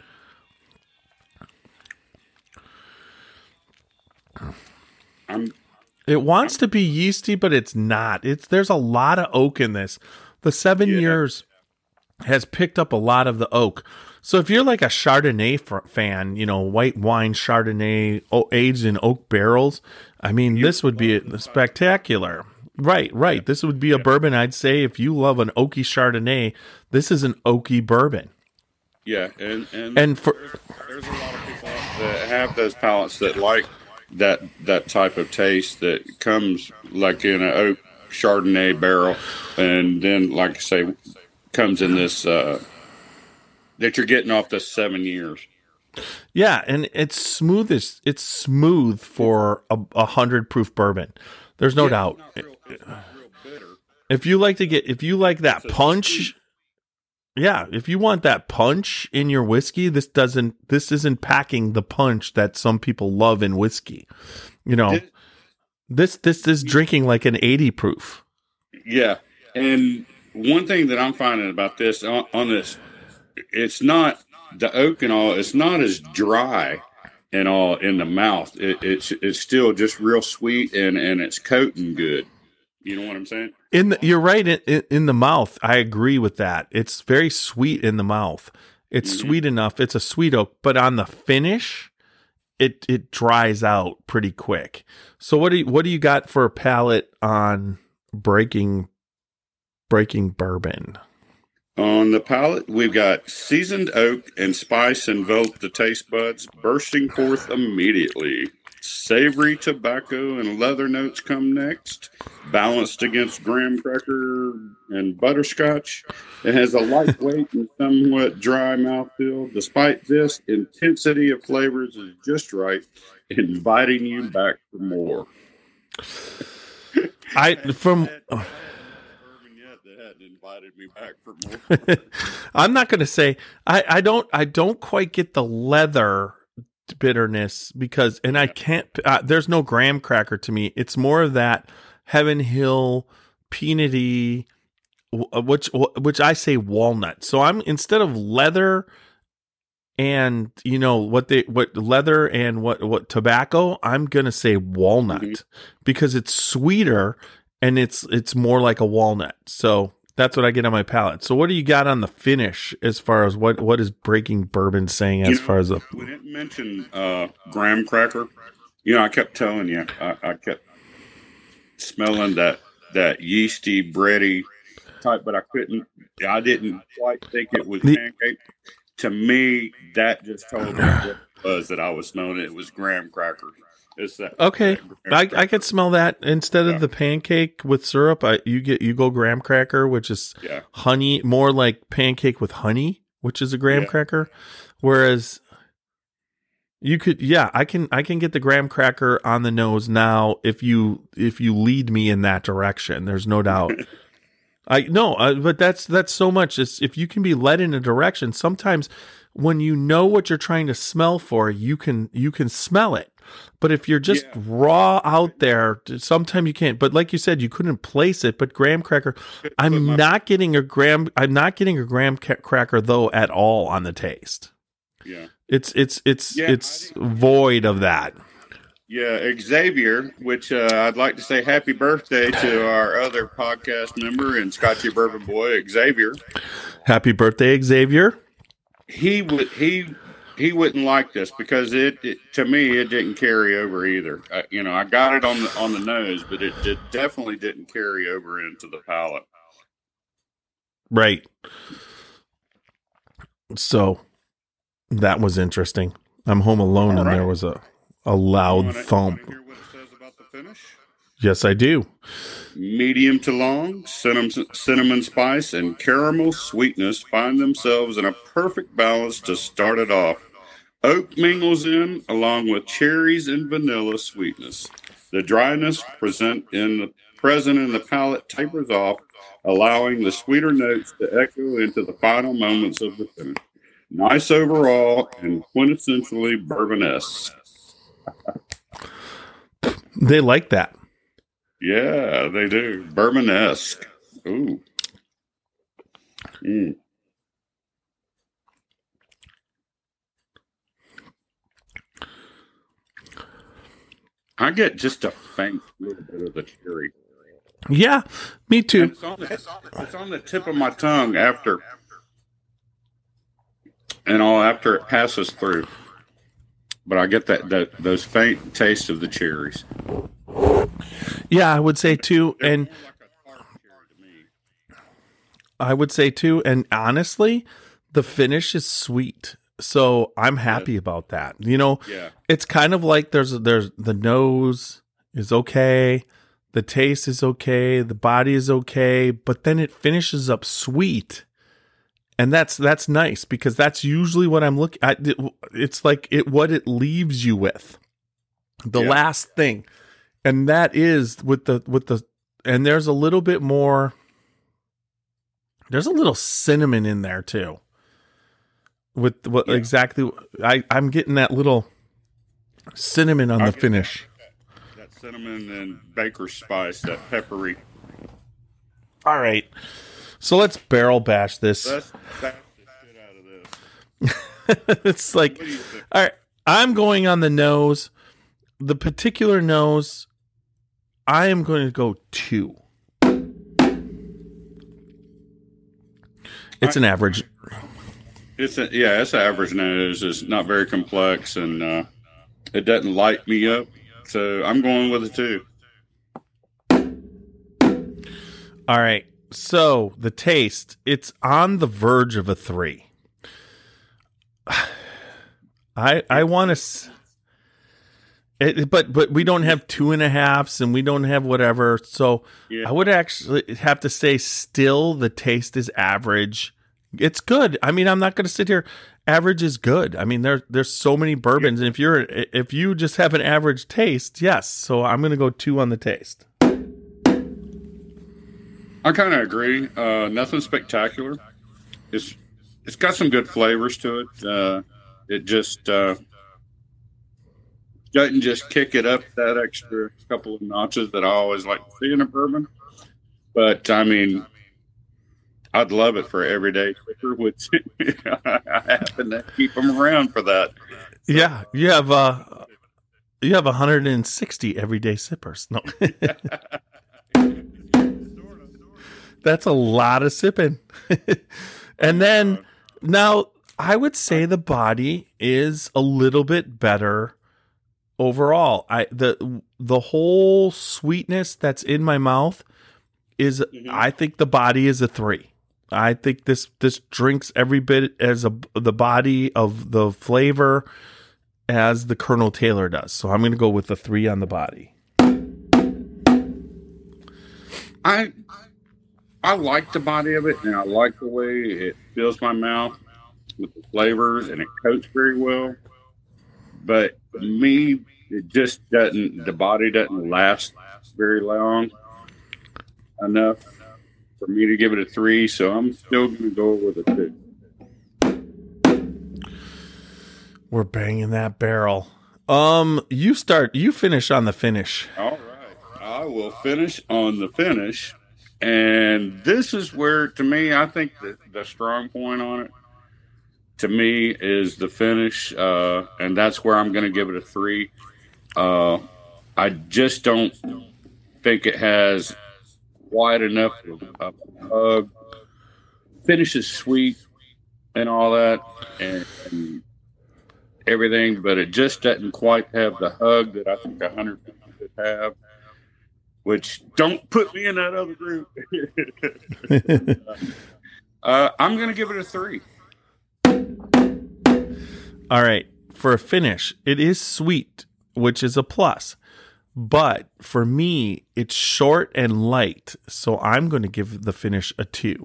I'm It wants to be yeasty, but it's not. It's there's a lot of oak in this. The seven Yeah. years has picked up a lot of the oak. So if you're like a Chardonnay f- fan, you know, white wine Chardonnay o- aged in oak barrels, I mean, this would be spectacular. Right, right. This would be a bourbon, I'd say, if you love an oaky Chardonnay, this is an oaky bourbon. yeah, and and, And for there's a lot of people that have those palates that like that that type of taste that comes like in an oak Chardonnay barrel, and then like I say, comes in this uh, that you're getting off the seven years. yeah, and it's smooth as it's smooth for a, a hundred proof bourbon. There's no Yeah, doubt. It's not real, it's not real bitter. If you like to get, if you like that It's a punch, sweet- yeah, if you want that punch in your whiskey, this doesn't, this isn't packing the punch that some people love in whiskey. You know, It- this, this is drinking like an eighty proof. Yeah, and one thing that I'm finding about this on, on this, it's not the oak and all. It's not as dry and all in the mouth. It, it's it's still just real sweet and and it's coating good. You know what I'm saying? In the, you're right. In, in, in the mouth, I agree with that. It's very sweet in the mouth. It's Mhm. sweet enough. It's a sweet oak, but on the finish, it it dries out pretty quick. So what do you, what do you got for a palate on breaking breaking bourbon? On the palate, we've got seasoned oak and spice envelop the taste buds, bursting forth immediately. Savory tobacco and leather notes come next, balanced against graham cracker and butterscotch. It has a lightweight and somewhat dry mouthfeel. Despite this, intensity of flavors is just right, inviting you back for more. I from Bourbon yet that hadn't invited me back for more. I'm not going to say I, I don't I don't quite get the leather bitterness because and I can't uh, there's no graham cracker to me. It's more of that Heaven Hill peanutty w- which which I say walnut. So I'm instead of leather and you know what they what leather and what what tobacco, I'm going to say walnut Mhm. because it's sweeter and it's it's more like a walnut. So that's what I get on my palate. So what do you got on the finish as far as what what is Breaking Bourbon saying as You know, far as the we didn't mention uh, graham cracker. You know, I kept telling you, I, I kept smelling that that yeasty, bready type, but I couldn't. I didn't quite think it was The- pancake. To me, that just told me what it was that I was smelling. It was graham crackers. It's that. Okay, that graham I, I cracker. could smell that instead Yeah. of the pancake with syrup. I, you get you go graham cracker, which is Yeah. honey, more like pancake with honey, which is a graham Yeah. cracker. Whereas you could, yeah, I can I can get the graham cracker on the nose now if you if you lead me in that direction. There's no doubt. I no, uh, but that's that's so much. It's, if you can be led in a direction, sometimes when you know what you're trying to smell for, you can you can smell it. But if you're just Yeah. raw out there, sometimes you can't. But like you said, you couldn't place it. But graham cracker, I'm my- not getting a graham. I'm not getting a graham ca- cracker though at all on the taste. Yeah. It's it's it's Yeah, I it's didn't- void of that. Yeah, Xavier, which uh, I'd like to say happy birthday to our other podcast member and Scotchy Bourbon Boy, Xavier. Happy birthday, Xavier. He would he he wouldn't like this because it, it to me it didn't carry over either. I, you know, I got it on the on the nose, but it did, definitely didn't carry over into the palate. Right. So that was interesting. I'm home alone All and right. there was a, a loud Wanna- thump. wanna hear what it says about the finish? Yes, I do. Medium to long, cinnamon, cinnamon spice and caramel sweetness find themselves in a perfect balance to start it off. Oak mingles in along with cherries and vanilla sweetness. The dryness present in the present in the palate tapers off, allowing the sweeter notes to echo into the final moments of the finish. Nice overall and quintessentially bourbon-esque. They like that. Yeah, they do. Bourbon-esque. Ooh. Mm. I get just a faint little bit of the cherry. Yeah, me too. It's on, the, it's, on the, it's on the tip of my tongue after, and all after it passes through. But I get that, that those faint taste of the cherries. Yeah, I would say too, and I would say too, and honestly, the finish is sweet. So I'm happy about that. You know, Yeah. it's kind of like there's there's the nose is okay, the taste is okay, the body is okay, but then it finishes up sweet. And that's that's nice because that's usually what I'm looking at. It's like it what it leaves you with. The Yeah. last thing. And that is with the with the and there's a little bit more there's a little cinnamon in there too. With what Yeah. exactly I, I'm getting that little cinnamon on I the get finish. That cinnamon and baker's spice, that peppery. All right. So let's barrel bash this. That's, that's the shit out of this. It's like, What do you think? all right, I'm going on the nose. The particular nose, I am going to go two. It's an average. It's a, yeah, it's an average nose. It's not very complex, and uh, it doesn't light me up. So I'm going with a two. All right. So the taste, it's on the verge of a three. I I want to, it, but but we don't have two and a halves, and we don't have whatever. So Yeah. I would actually have to say, still the taste is average. It's good. I mean, I'm not going to sit here. Average is good. I mean, there there's so many bourbons, and if you're if you just have an average taste, yes. So I'm going to go two on the taste. I kind of agree. Uh, nothing spectacular. It's it's got some good flavors to it. Uh, it just uh, doesn't just kick it up that extra couple of notches that I always like to see in a bourbon. But I mean, I'd love it for everyday drinker, which I happen to keep them around for that. Yeah, you have uh, you have one hundred sixty everyday sippers. No, that's a lot of sipping. And then now I would say the body is a little bit better overall. I the the whole sweetness that's in my mouth is I think the body is a three. I think this this drinks every bit as a the body of the flavor as the Colonel Taylor does. So I'm going to go with the three on the body. I I like the body of it, and I like the way it fills my mouth with the flavors, and it coats very well. But for me, it just doesn't. The body doesn't last very long enough for me to give it a three. So I'm still going to go with a two. We're banging that barrel. Um, you start. You finish on the finish. All right, I will finish on the finish. And this is where, to me, I think the, the strong point on it, to me, is the finish. Uh, and that's where I'm going to give it a three. Uh, I just don't think it has quite enough of a hug. Finish is sweet and all that and, and everything, but it just doesn't quite have the hug that I think one hundred should have. Which, don't put me in that other group. uh, I'm going to give it a three. All right. For a finish, it is sweet, which is a plus. But for me, it's short and light. So I'm going to give the finish a two.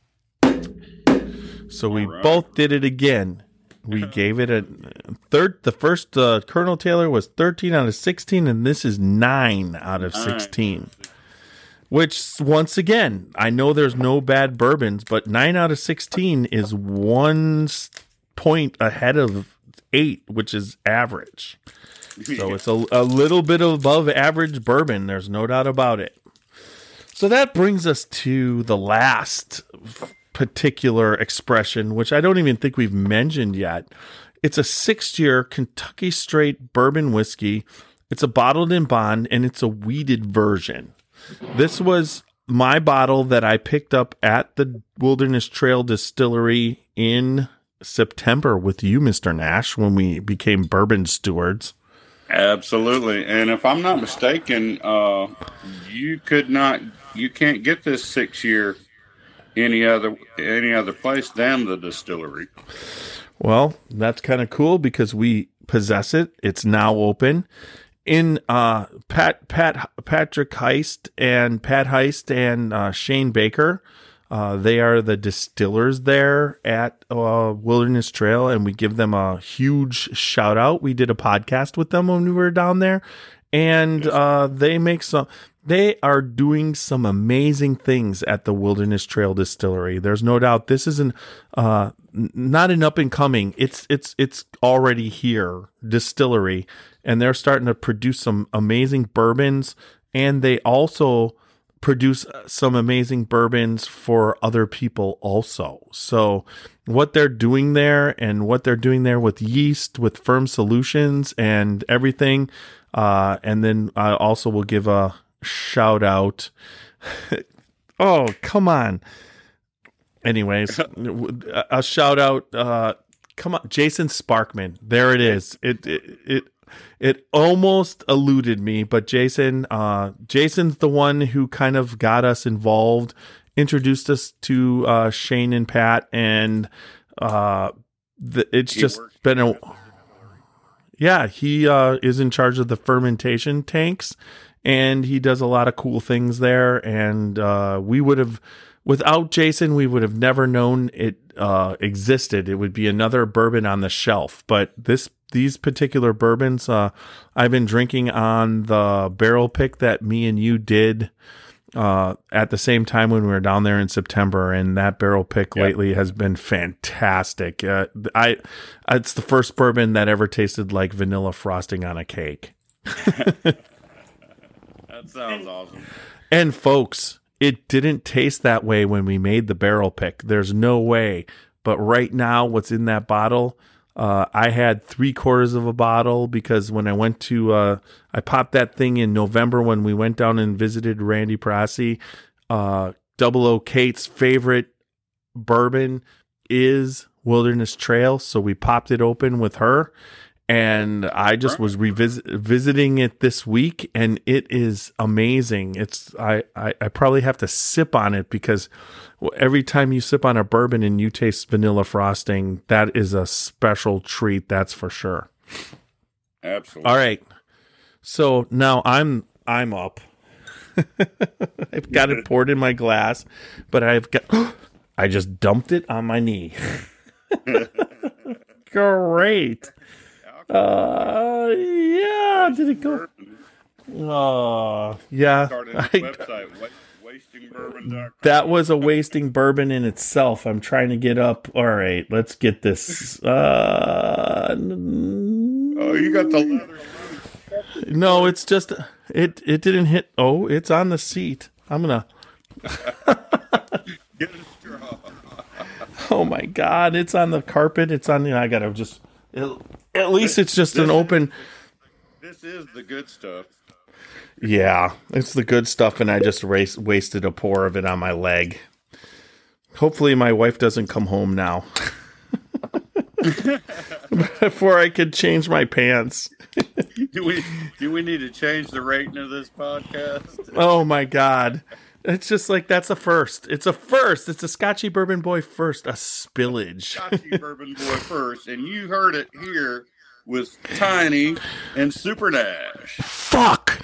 So we right. both did it again. We gave it a third. The first uh, Colonel Taylor was thirteen out of sixteen, and this is nine out of sixteen. Which, once again, I know there's no bad bourbons, but nine out of sixteen is one s- point ahead of eight, which is average. So it's a, a little bit above average bourbon. There's no doubt about it. So that brings us to the last particular expression, which I don't even think we've mentioned yet. It's a six-year Kentucky Straight bourbon whiskey. It's a bottled in bond, and it's a weeded version. This was my bottle that I picked up at the Wilderness Trail Distillery in September with you, Mister Nash, when we became bourbon stewards. Absolutely. And if I'm not mistaken, uh, you could not, you can't get this six year any other any other place than the distillery. Well, that's kind of cool because we possess it. It's now open. In uh, Pat Pat Patrick Heist and Pat Heist and uh, Shane Baker, uh, they are the distillers there at uh, Wilderness Trail, and we give them a huge shout out. We did a podcast with them when we were down there, and uh, they make some. They are doing some amazing things at the Wilderness Trail Distillery. There's no doubt this isn't uh, not an up and coming. It's it's it's already here distillery, and they're starting to produce some amazing bourbons. And they also produce some amazing bourbons for other people also. So what they're doing there, and what they're doing there with yeast, with Firm Solutions, and everything. Uh, and then I also will give a shout out. Oh, come on. Anyways, a shout out. Uh, come on, Jason Sparkman. There it is. It it it, it almost eluded me, but Jason, uh, Jason's the one who kind of got us involved, introduced us to uh, Shane and Pat, and uh, the, it's he just been a. Yeah, he uh, is in charge of the fermentation tanks. And he does a lot of cool things there. And uh, we would have, without Jason, we would have never known it uh, existed. It would be another bourbon on the shelf. But this, these particular bourbons, uh, I've been drinking on the barrel pick that me and you did uh, at the same time when we were down there in September. And that barrel pick yep. lately has been fantastic. Uh, I, it's the first bourbon that ever tasted like vanilla frosting on a cake. That sounds awesome. And folks, it didn't taste that way when we made the barrel pick. There's no way. But right now, what's in that bottle, uh, I had three quarters of a bottle because when I went to, uh, I popped that thing in November when we went down and visited Randy Prassi. Uh, Double O Kate's favorite bourbon is Wilderness Trail. So we popped it open with her. And I just was revisiting it this week, and it is amazing. It's I, I, I probably have to sip on it because every time you sip on a bourbon and you taste vanilla frosting, that is a special treat. That's for sure. Absolutely. All right. So now I'm I'm up. I've got it poured in my glass, but I've got I just dumped it on my knee. Great. Uh, yeah, did it go? Oh, yeah. Website, wasting bourbon dot com. That was a wasting bourbon in itself. I'm trying to get up. All right, let's get this. Uh, oh, you got the leather. No, it's just it. It didn't hit. Oh, it's on the seat. I'm gonna. Get a straw. Oh my God! It's on the carpet. It's on the. I gotta just. It, At least it's just an open. This is the good stuff. Yeah, it's the good stuff, and I just race, wasted a pour of it on my leg. Hopefully, my wife doesn't come home now before I could change my pants. do we do we need to change the rating of this podcast? Oh my God! It's just like that's a first. It's a first. It's a Scotchy Bourbon Boy first. A spillage. Scotchy Bourbon Boy first, and you heard it here with Tiny and Super Nash. Fuck.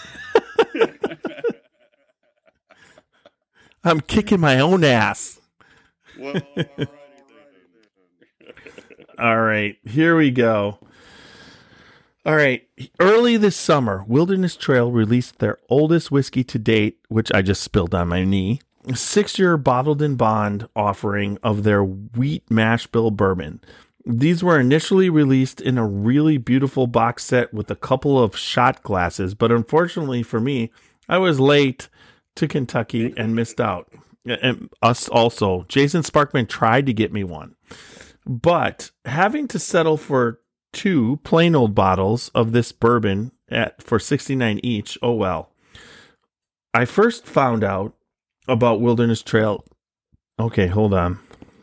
I'm kicking my own ass. Well, all right. All right, here we go. All right. Early this summer, Wilderness Trail released their oldest whiskey to date, which I just spilled on my knee, a six-year bottled in bond offering of their wheat mash bill bourbon. These were initially released in a really beautiful box set with a couple of shot glasses, but unfortunately for me, I was late to Kentucky and missed out. And us also. Jason Sparkman tried to get me one, but having to settle for two plain old bottles of this bourbon at for sixty-nine each. Oh well. I first found out about Wilderness Trail. Okay, hold on.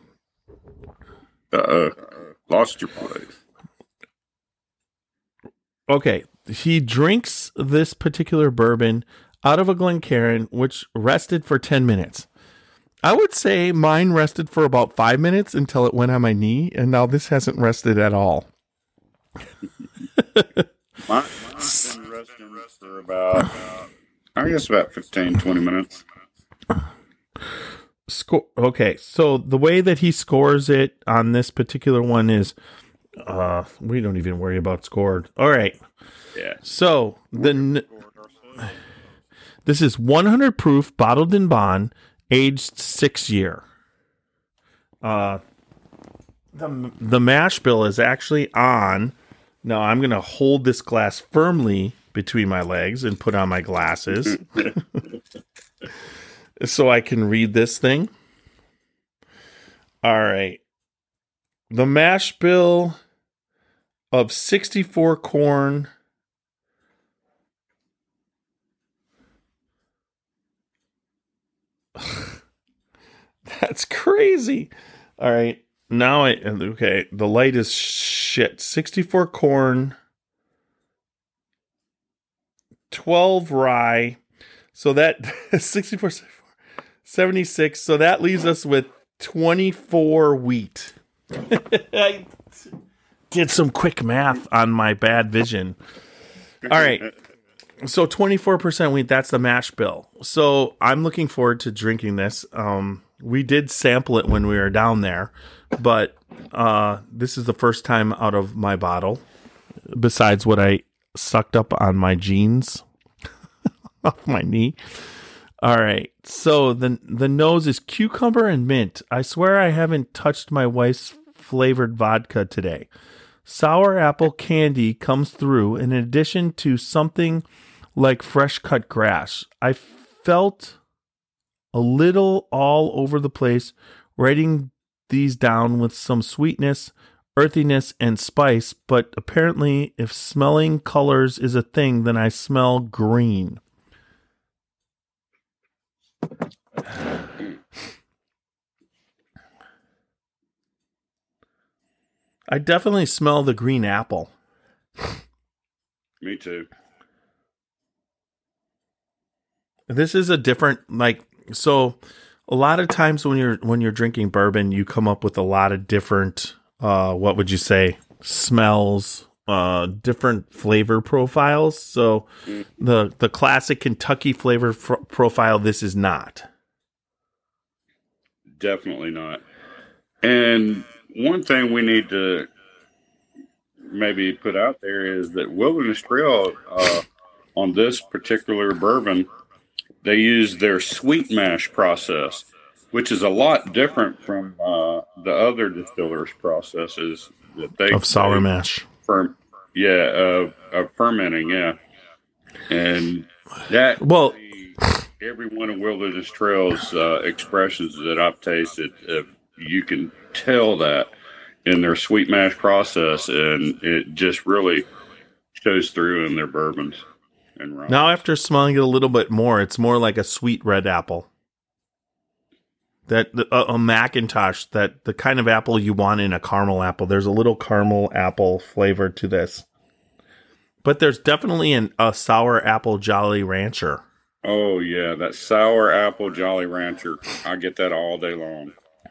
Uh, lost your place. Okay, he drinks this particular bourbon out of a Glencairn, which rested for ten minutes. I would say mine rested for about five minutes until it went on my knee, and now this hasn't rested at all. Mine, mine's been resting for about, I guess, about fifteen, twenty minutes. Score. Okay, so the way that he scores it on this particular one is, uh, we don't even worry about scored. All right. Yeah. So the this is one hundred proof, bottled in bond, aged six year. Uh, the the mash bill is actually on. Now I'm going to hold this glass firmly between my legs and put on my glasses so I can read this thing. All right. The mash bill of sixty-four corn. That's crazy. All right. Now I, okay, the light is shit. sixty-four corn, twelve rye. So that sixty-four, seventy-six. So that leaves us with twenty-four wheat. I did some quick math on my bad vision. All right. So twenty-four percent wheat, that's the mash bill. So I'm looking forward to drinking this. Um, we did sample it when we were down there, but uh, this is the first time out of my bottle, besides what I sucked up on my jeans off my knee. All right. So the the nose is cucumber and mint. I swear I haven't touched my wife's flavored vodka today. Sour apple candy comes through in addition to something like fresh cut grass. I felt a little all over the place writing these down with some sweetness, earthiness, and spice, but apparently if smelling colors is a thing, then I smell green. I definitely smell the green apple. Me too. This is a different, like, so a lot of times when you're when you're drinking bourbon, you come up with a lot of different, uh, what would you say, smells, uh, different flavor profiles. So mm. the the classic Kentucky flavor fr- profile, this is not. Definitely not. And one thing we need to maybe put out there is that Wilderness Trail, uh, on this particular bourbon, they use their sweet mash process, which is a lot different from uh, the other distillers' processes that they of sour they mash. Ferm- yeah, uh, of fermenting, yeah, and that well, every one of Wilderness Trail's uh, expressions that I've tasted, uh, you can tell that in their sweet mash process, and it just really shows through in their bourbons. And now, after smelling it a little bit more, it's more like a sweet red apple. That a, a Macintosh, that the kind of apple you want in a caramel apple. There's a little caramel apple flavor to this, but there's definitely an, a sour apple Jolly Rancher. Oh yeah, that sour apple Jolly Rancher. I get that all day long.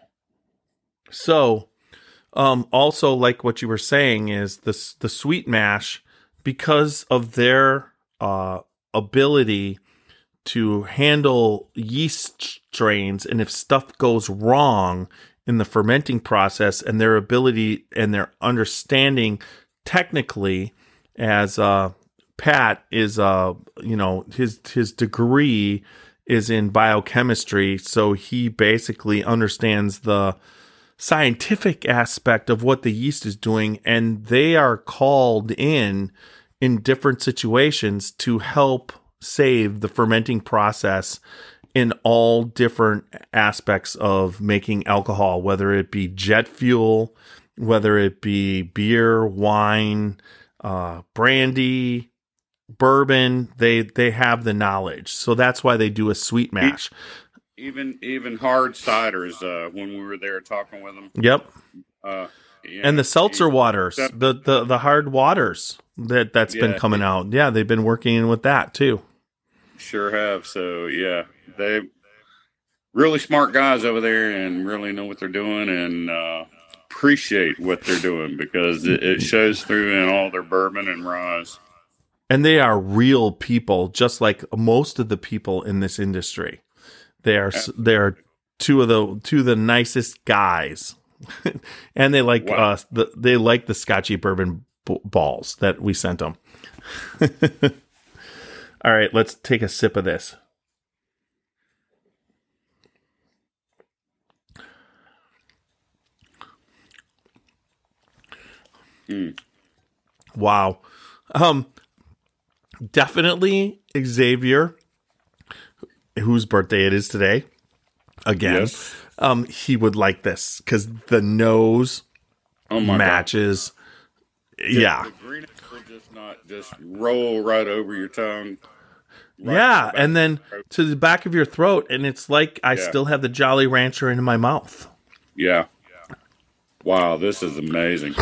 So, um, also like what you were saying is the the sweet mash, because of their Uh, ability to handle yeast strains, and if stuff goes wrong in the fermenting process, and their ability and their understanding technically as uh, Pat is, uh, you know, his his degree is in biochemistry, so he basically understands the scientific aspect of what the yeast is doing, and they are called in in different situations to help save the fermenting process in all different aspects of making alcohol, whether it be jet fuel, whether it be beer, wine, uh, brandy, bourbon. They they have the knowledge, so that's why they do a sweet mash. Even even hard ciders. Uh, when we were there talking with them. Yep. Uh, yeah, and the seltzer he, waters, that, the, the the hard waters that that's yeah, been coming out. Yeah, they've been working with that too. Sure have. So yeah, they really smart guys over there and really know what they're doing and uh, appreciate what they're doing because it, it shows through in all their bourbon and ryes. And they are real people, just like most of the people in this industry. They are they are two of the two of the nicest guys, and they like wow. uh the, they like the Scotchy bourbon b- balls that we sent them. All right, let's take a sip of this. Mm. Wow, um, definitely Xavier, whose birthday it is today, again, yes. um, he would like this because the nose oh my matches. God. Yeah. The green would just not just roll right over your tongue. Right yeah, and then to the back of your throat, and it's like I yeah. still have the Jolly Rancher in my mouth. Yeah. Wow, this is amazing.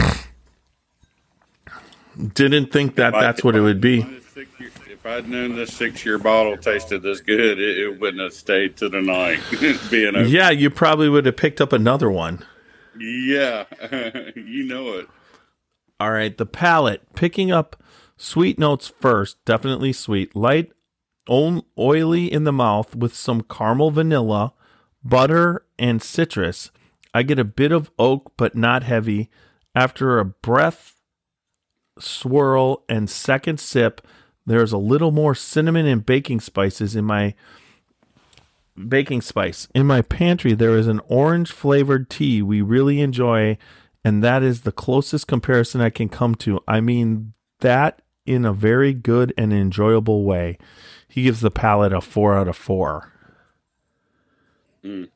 Didn't think that I, that's what it would be. If I'd known this six-year bottle tasted this good, it, it wouldn't have stayed to the night. Being open. Yeah, you probably would have picked up another one. Yeah, you know it. All right, the palate. Picking up sweet notes first. Definitely sweet. Light, oily in the mouth with some caramel vanilla, butter, and citrus. I get a bit of oak, but not heavy. After a breath, swirl, and second sip, there's a little more cinnamon and baking spices in my baking spice. In my pantry, there is an orange flavored tea we really enjoy, and that is the closest comparison I can come to. I mean that in a very good and enjoyable way. He gives the palate a four out of four. Mm.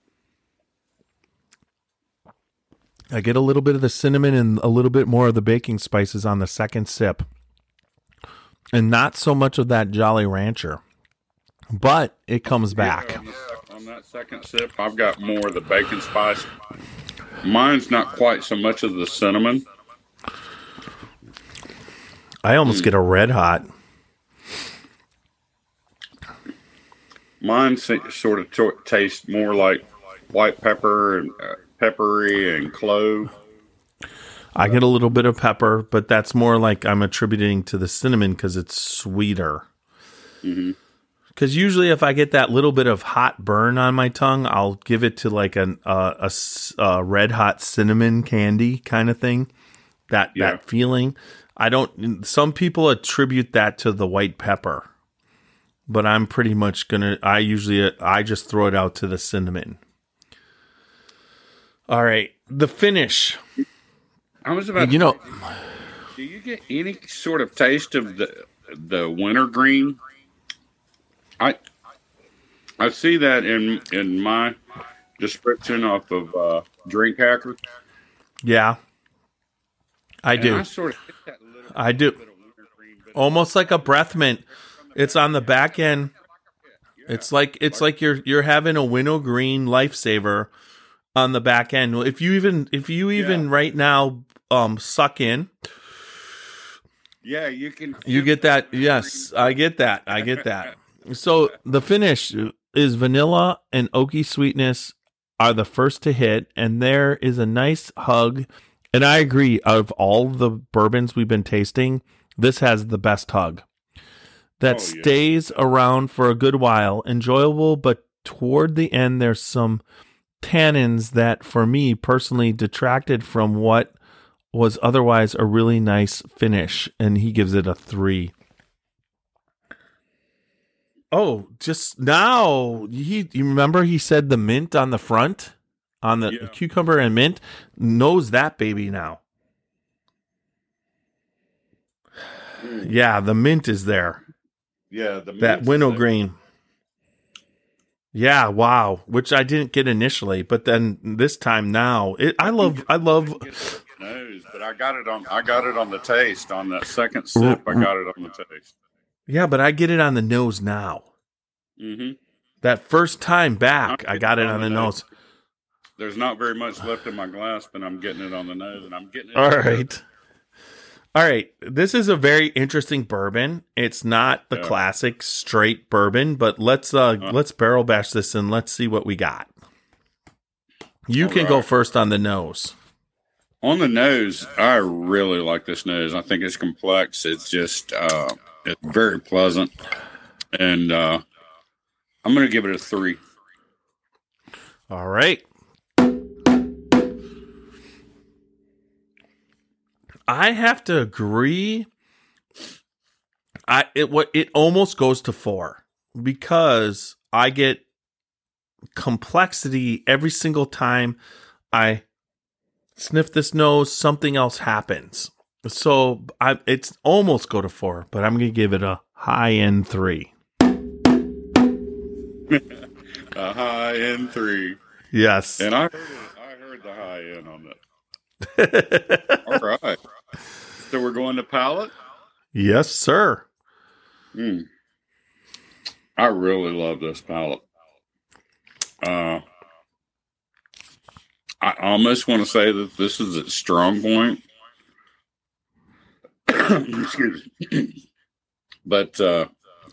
I get a little bit of the cinnamon and a little bit more of the baking spices on the second sip. And not so much of that Jolly Rancher. But it comes back. Yeah, on, the, on that second sip, I've got more of the bacon spice. Mine's not quite so much of the cinnamon. I almost mm. get a red hot. Mine sort of t- tastes more like white pepper and uh, peppery and clove. I get a little bit of pepper, but that's more like I'm attributing to the cinnamon because it's sweeter. Mm-hmm. Because usually if I get that little bit of hot burn on my tongue, I'll give it to like an, uh, a, a red hot cinnamon candy kind of thing. That yeah. that feeling. I don't. Some people attribute that to the white pepper, but I'm pretty much gonna. I usually I just throw it out to the cinnamon. All right, the finish. I was about. You know, do you get any sort of taste of the the wintergreen? I I see that in in my description off of uh, Drink Hacker. Yeah, I and do. I sort of get that little I do. bit of wintergreen, bit almost like a breath mint. It's on the back end. It's like it's like you're you're having a wintergreen lifesaver on the back end. If you even if you even yeah. right now um suck in. Yeah, you can. You get that? Yes, I get that. I get that. So the finish is vanilla and oaky sweetness are the first to hit, and there is a nice hug. And I agree, of all the bourbons we've been tasting, this has the best hug. That oh, yeah. stays around for a good while. Enjoyable, but toward the end, there's some tannins that, for me personally, detracted from what was otherwise a really nice finish, and he gives it a three. Oh, just now, he you remember he said the mint on the front, on the Yeah. cucumber and mint, knows that baby now. Mm. Yeah, the mint is there. Yeah, the That mint's wintergreen. Yeah, wow. Which I didn't get initially, but then this time now, it, I love, I love. Nose, but I got it on. I got it on the taste. On that second sip, I got it on the taste. Yeah, but I get it on the nose now. Mm-hmm. That first time back, I got it on the nose. There's not very much left in my glass, but I'm getting it on the nose, and I'm getting it. All right. All right. This is a very interesting bourbon. It's not the Yeah. classic straight bourbon, but let's uh, Uh. let's barrel bash this and let's see what we got. You All can go right. first on the nose. On the nose, I really like this nose. I think it's complex. It's just uh, it's very pleasant, and uh, I'm going to give it a three. All right. I have to agree. I it what it almost goes to four because I get complexity every single time I sniff this nose. Something else happens, so I it's almost go to four, but I'm gonna give it a high end three. A high end three, Yes. and I heard, I heard the high end on that. All right, so we're going to palate. Yes, sir. Mm. I really love this palette. Uh, I almost want to say that this is its strong point. Excuse me. But uh,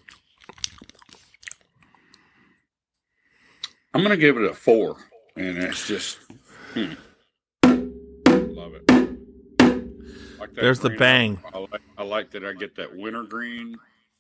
I'm going to give it a four. And it's just, hmm. Love it. Like that There's the green. bang. I like, I like that I get that wintergreen.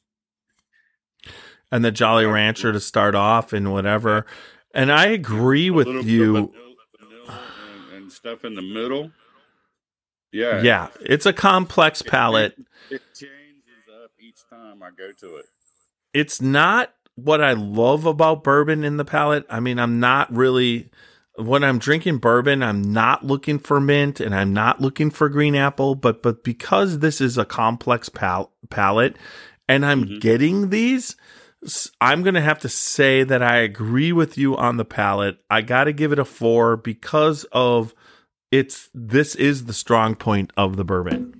And the Jolly Rancher to start off and whatever. And I agree A with little you. bit of vanilla, vanilla and, and stuff in the middle. Yeah. Yeah, it's a complex palate. It changes up each time I go to it. It's not what I love about bourbon in the palate. I mean, I'm not really, when I'm drinking bourbon, I'm not looking for mint and I'm not looking for green apple. But but because this is a complex pal- palate and I'm Mhm. getting these, s- I'm going to have to say that I agree with you on the palate. I got to give it a four because of it's, this is the strong point of the bourbon.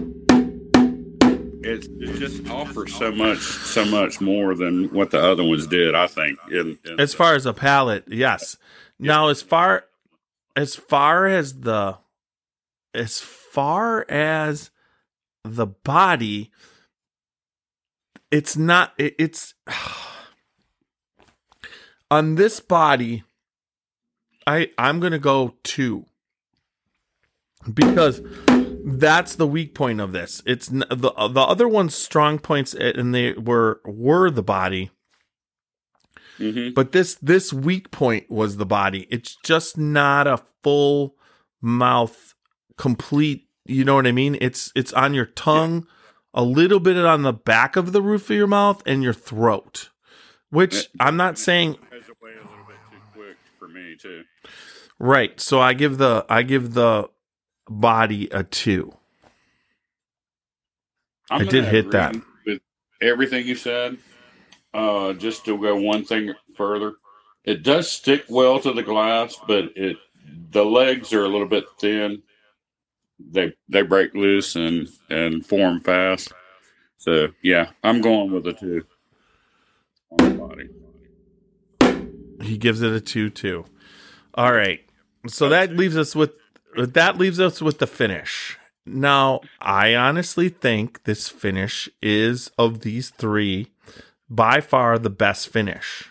It, it just offers so much, so much more than what the other ones did. I think. In, in As far as a palate, yes. Now, as far as far as the as far as the body, it's not. It, it's on this body. I I'm gonna go two because that's the weak point of this. It's n- the the other one's strong points, and they were were the body. Mhm. But this this weak point was the body. It's just not a full mouth complete, you know what I mean? It's it's on your tongue, a little bit on the back of the roof of your mouth and your throat. Which I'm not saying It goes away a little bit too quick for me too. right. So I give the I give the body a two. I'm I did gonna hit agree that. with everything you said. Uh, just to go one thing further, it does stick well to the glass, but it the legs are a little bit thin. They they break loose and and form fast. So yeah, I'm going with a two on the body. He gives it a two too. All right. So that leaves us with that leaves us with the finish. Now, I honestly think this finish is of these three by far the best finish.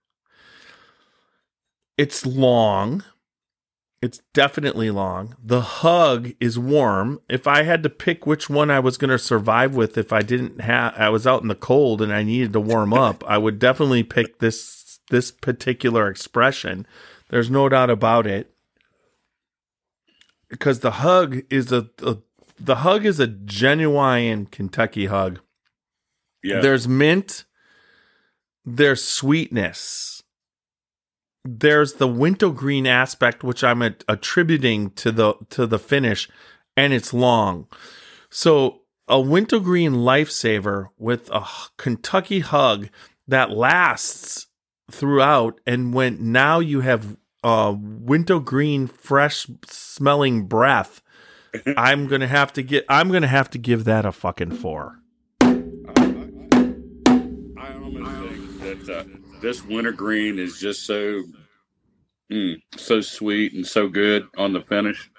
It's long. It's definitely long. The hug is warm. If I had to pick which one I was going to survive with if I didn't have I was out in the cold and I needed to warm up, I would definitely pick this this particular expression. There's no doubt about it. because the hug is a, a the hug is a genuine Kentucky hug. Yeah. There's mint, there's sweetness, there's the wintergreen aspect, which I'm a- attributing to the to the finish, and it's long. So a wintergreen lifesaver with a Kentucky hug that lasts throughout, and when now you have uh, wintergreen, fresh smelling breath, I'm gonna have to get. I'm gonna have to give that a fucking four. I almost think that uh, this wintergreen is just so, mm, so sweet and so good on the finish.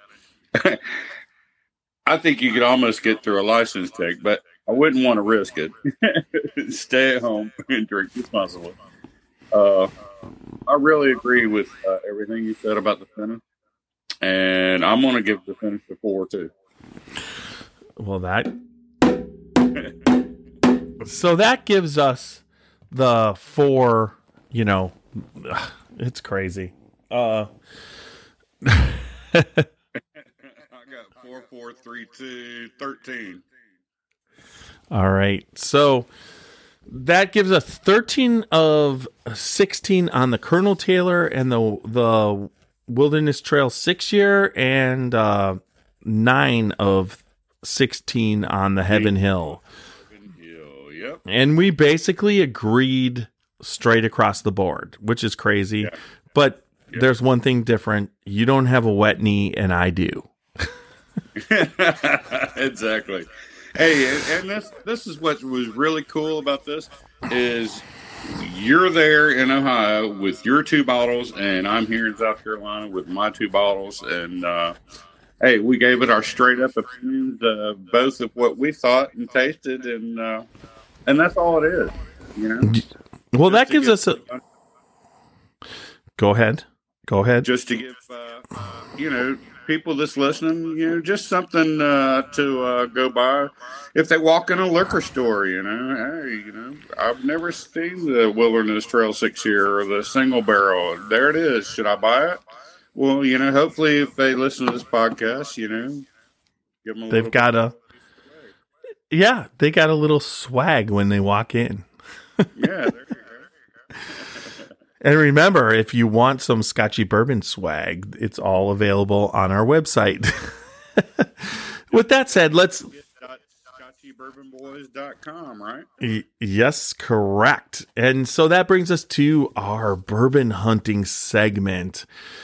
I think you could almost get through a license check, but I wouldn't want to risk it. Stay at home and drink responsibly. Uh, I really agree with uh, everything you said about the finish, and I'm going to give the finish a four too. Well, that. So that gives us the four, you know, it's crazy. Uh, I got four, four, three, two, thirteen. All right. So that gives us thirteen of sixteen on the Colonel Taylor and the the Wilderness Trail six year, and uh, nine of sixteen on the Heaven Hill. Yep. And we basically agreed straight across the board, which is crazy. Yeah. But Yeah. there's one thing different. You don't have a wet knee, and I do. Exactly. Hey, and, and this this is what was really cool about this is you're there in Ohio with your two bottles, and I'm here in South Carolina with my two bottles, and uh, hey, we gave it our straight up opinions, uh, both of what we thought and tasted, and uh, and that's all it is, you know. Well, that Just to gives give- us a. Go ahead. Go ahead. just to give uh, you know people that's listening, you know, just something uh, to uh, go by if they walk in a liquor store. You know, hey, you know, I've never seen the Wilderness Trail six year or the single barrel. There it is. Should I buy it? Well, you know, hopefully, if they listen to this podcast, you know, give them a They've little got a. Yeah, they got a little swag when they walk in. yeah. There you go. And remember, if you want some Scotchy Bourbon swag, it's all available on our website. With that said, let's. Scotchy Bourbon Boys dot com, right? Y- yes, correct. And so that brings us to our bourbon hunting segment.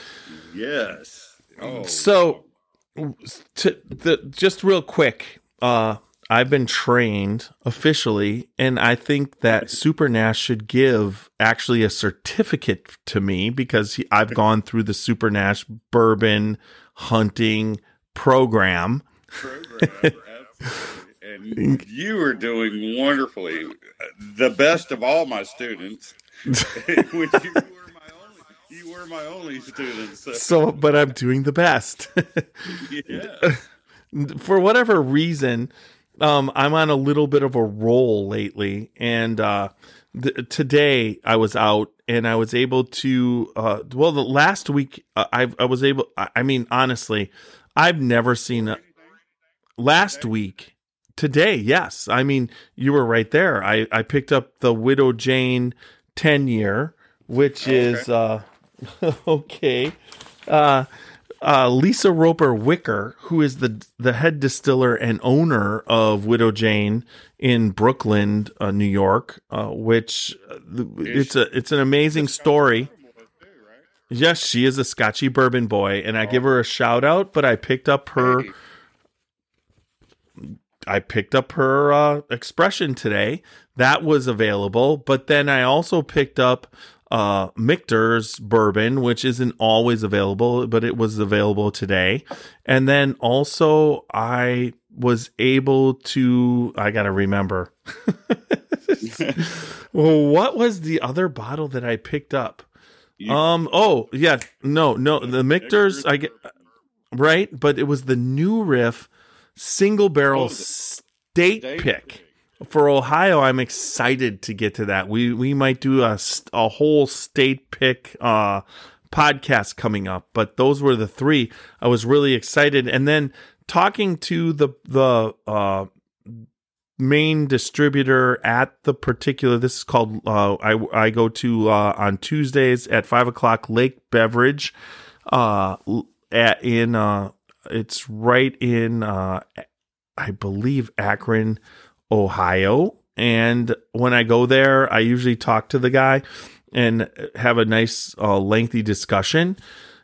Yes. Oh, So, to the just real quick, uh, I've been trained officially, and I think that Super Nash should give actually a certificate to me because he, I've gone through the Super Nash bourbon hunting program. program. Absolutely. And you are doing wonderfully. The best of all my students. Which you were my only, you were my only student. So, So, but I'm doing the best. yeah. For whatever reason, um, I'm on a little bit of a roll lately, and uh, th- today I was out and I was able to. Uh, well, the last week uh, I I was able. I, I mean, honestly, I've never seen a. Last week, today, yes. I mean, you were right there. I I picked up the Widow Jane ten year, which is uh, okay. Uh, Uh, Lisa Roper Wicker, who is the the head distiller and owner of Widow Jane in Brooklyn, uh, New York, uh, which uh, it's a it's an amazing story. Yes, she is a Scotchy bourbon boy, and I give her a shout out. But I picked up her, I picked up her uh, expression today. That was available, but then I also picked up uh Michter's bourbon, which isn't always available, but it was available today. And then also I was able to I gotta remember well, what was the other bottle that I picked up? You- um oh yeah no no the Michter's I get right, but it was the New Riff single barrel Oh, the state state pick. pick. For Ohio, I'm excited to get to that. We we might do a, a whole state pick uh, podcasts coming up, but those were the three. I was really excited. And then talking to the the uh, main distributor at the particular, this is called, uh, I, I go to uh, on Tuesdays at five o'clock, Lake Beverage, uh, at, in, uh, it's right in, uh, I believe, Akron, Ohio. And when I go there, I usually talk to the guy and have a nice, uh, lengthy discussion.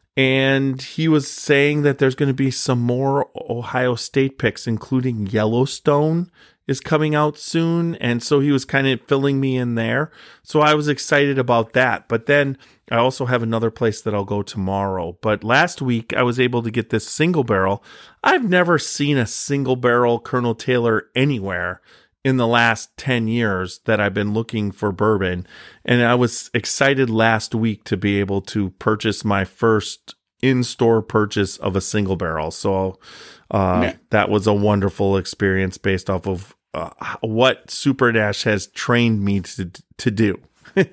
And he was saying that there's going to be some more Ohio State picks, including Yellowstone is coming out soon. And so he was kind of filling me in there. So I was excited about that. But then I also have another place that I'll go tomorrow. But last week I was able to get this single barrel. I've never seen a single barrel Colonel Taylor anywhere in the last ten years that I've been looking for bourbon. And I was excited last week to be able to purchase my first in-store purchase of a single barrel. So uh, yeah. that was a wonderful experience based off of uh, what Super Dash has trained me to to do. yeah.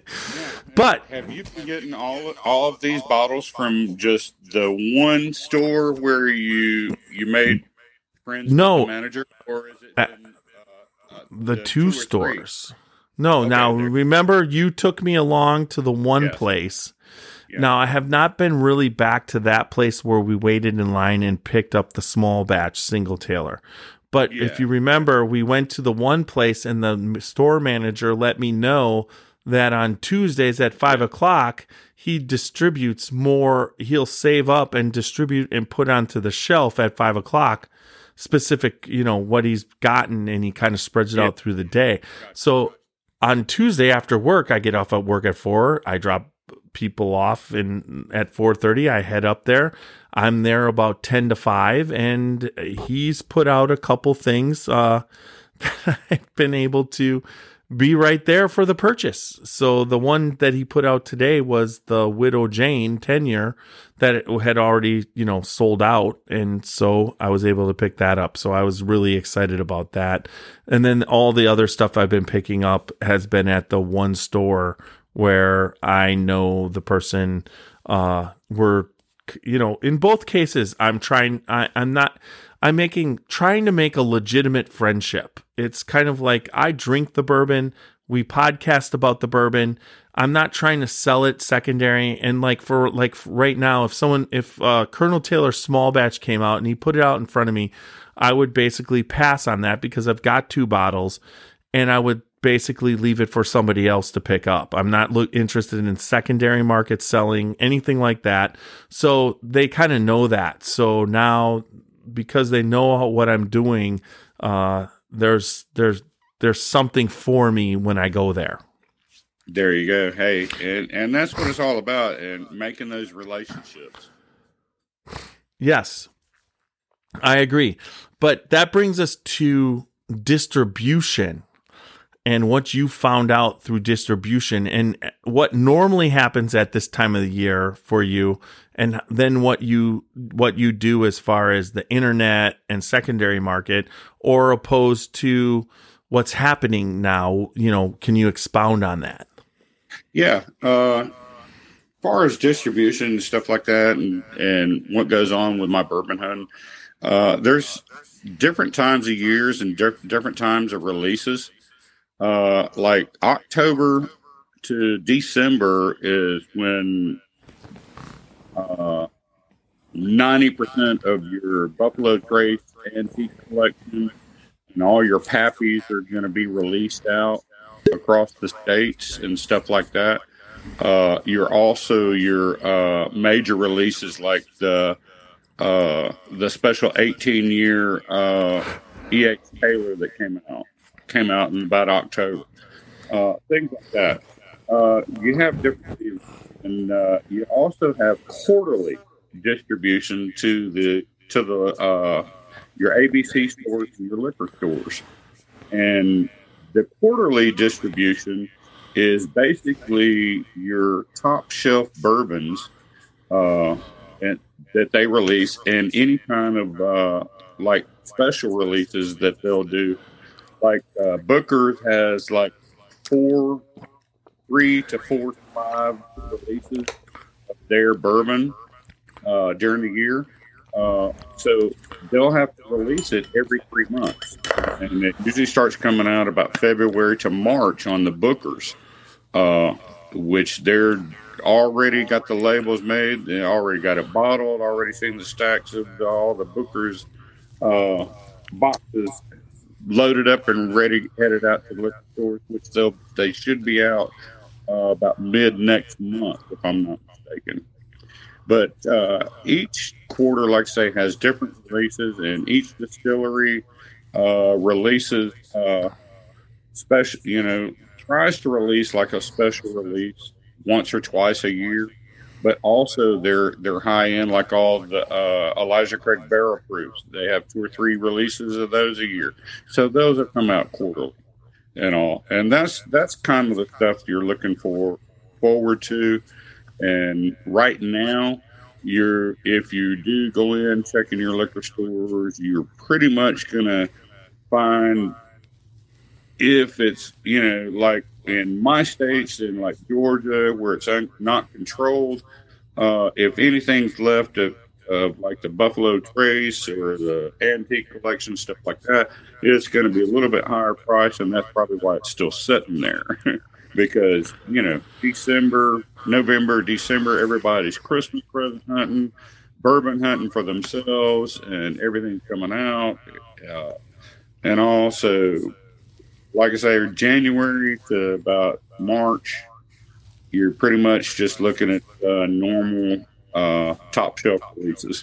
But have you been getting all all of these bottles from just the one store where you you made friends no, with the manager, or is it uh, been, uh, uh, the, the two, two stores? No, okay, now there. remember you took me along to the one yes. place. Yeah. Now, I have not been really back to that place where we waited in line and picked up the small batch single Taylor. But yeah. if you remember, we went to the one place and the store manager let me know that on Tuesdays at five o'clock, he distributes more. He'll save up and distribute and put onto the shelf at five o'clock specific, you know, what he's gotten, and he kind of spreads it yeah. out through the day. So on Tuesday after work, I get off at work at four. I drop people off and at four thirty I head up there. I'm there about ten to five, and he's put out a couple things uh that I've been able to be right there for the purchase. So the one that he put out today was the Widow Jane ten year that it had already, you know, sold out, and so I was able to pick that up. So I was really excited about that. And then all the other stuff I've been picking up has been at the one store where I know the person. uh, we're, you know, in both cases, I'm trying, I, I'm not, I'm making, trying to make a legitimate friendship. It's kind of like I drink the bourbon, we podcast about the bourbon. I'm not trying to sell it secondary. And like for like right now, if someone, if uh, Colonel Taylor small batch came out and he put it out in front of me, I would basically pass on that because I've got two bottles, and I would basically leave it for somebody else to pick up. I'm not lo- interested in secondary market selling, anything like that. So they kind of know that. So now, because they know how, what I'm doing, uh, there's there's there's something for me when I go there. There you go. Hey, and, and that's what it's all about, and making those relationships. Yes, I agree. But that brings us to distribution. And what you found out through distribution, and what normally happens at this time of the year for you, and then what you what you do as far as the internet and secondary market, or opposed to what's happening now. You know, can you expound on that? Yeah, uh, as far as distribution and stuff like that, and and what goes on with my bourbon hunting, uh, there's different times of years and diff- different times of releases. Uh, like October to December is when uh, ninety percent of your Buffalo Trace antique collection and all your Pappies are going to be released out across the states and stuff like that. Uh, you're also your uh, major releases like the uh, the special eighteen year uh, E H Taylor that came out. came out in about October, uh, things like that. Uh, you have different things, and uh, you also have quarterly distribution to the to the uh, your A B C stores and your liquor stores. And the quarterly distribution is basically your top shelf bourbons uh, and that they release, and any kind of uh, like special releases that they'll do. Like uh, Booker's has like four, three to four to five releases of their bourbon uh, during the year. Uh, so they'll have to release it every three months. And it usually starts coming out about February to March on the Bookers, uh, which they're already got the labels made. They already got it bottled, already seen the stacks of the, all the Bookers uh, boxes loaded up and ready, headed out to the liquor stores, which they'll, they should be out uh, about mid next month, if I'm not mistaken. But uh, each quarter, like I say, has different releases, and each distillery uh, releases uh, special, you know, tries to release like a special release once or twice a year. But also they're they're high end, like all the uh, Elijah Craig barrel proofs. They have two or three releases of those a year, so those will come out quarterly and all. And that's that's kind of the stuff you're looking for forward to. And right now, you're if you do go in checking your liquor stores, you're pretty much gonna find, if it's, you know, like in my states, in like Georgia, where it's un- not controlled, uh, if anything's left of, of like the Buffalo Trace or the antique collection, stuff like that, it's going to be a little bit higher price, and that's probably why it's still sitting there. Because, you know, December, November, December, everybody's Christmas present hunting, bourbon hunting for themselves, and everything's coming out. Uh, and also, like I say, January to about March, you're pretty much just looking at uh, normal uh, top shelf releases.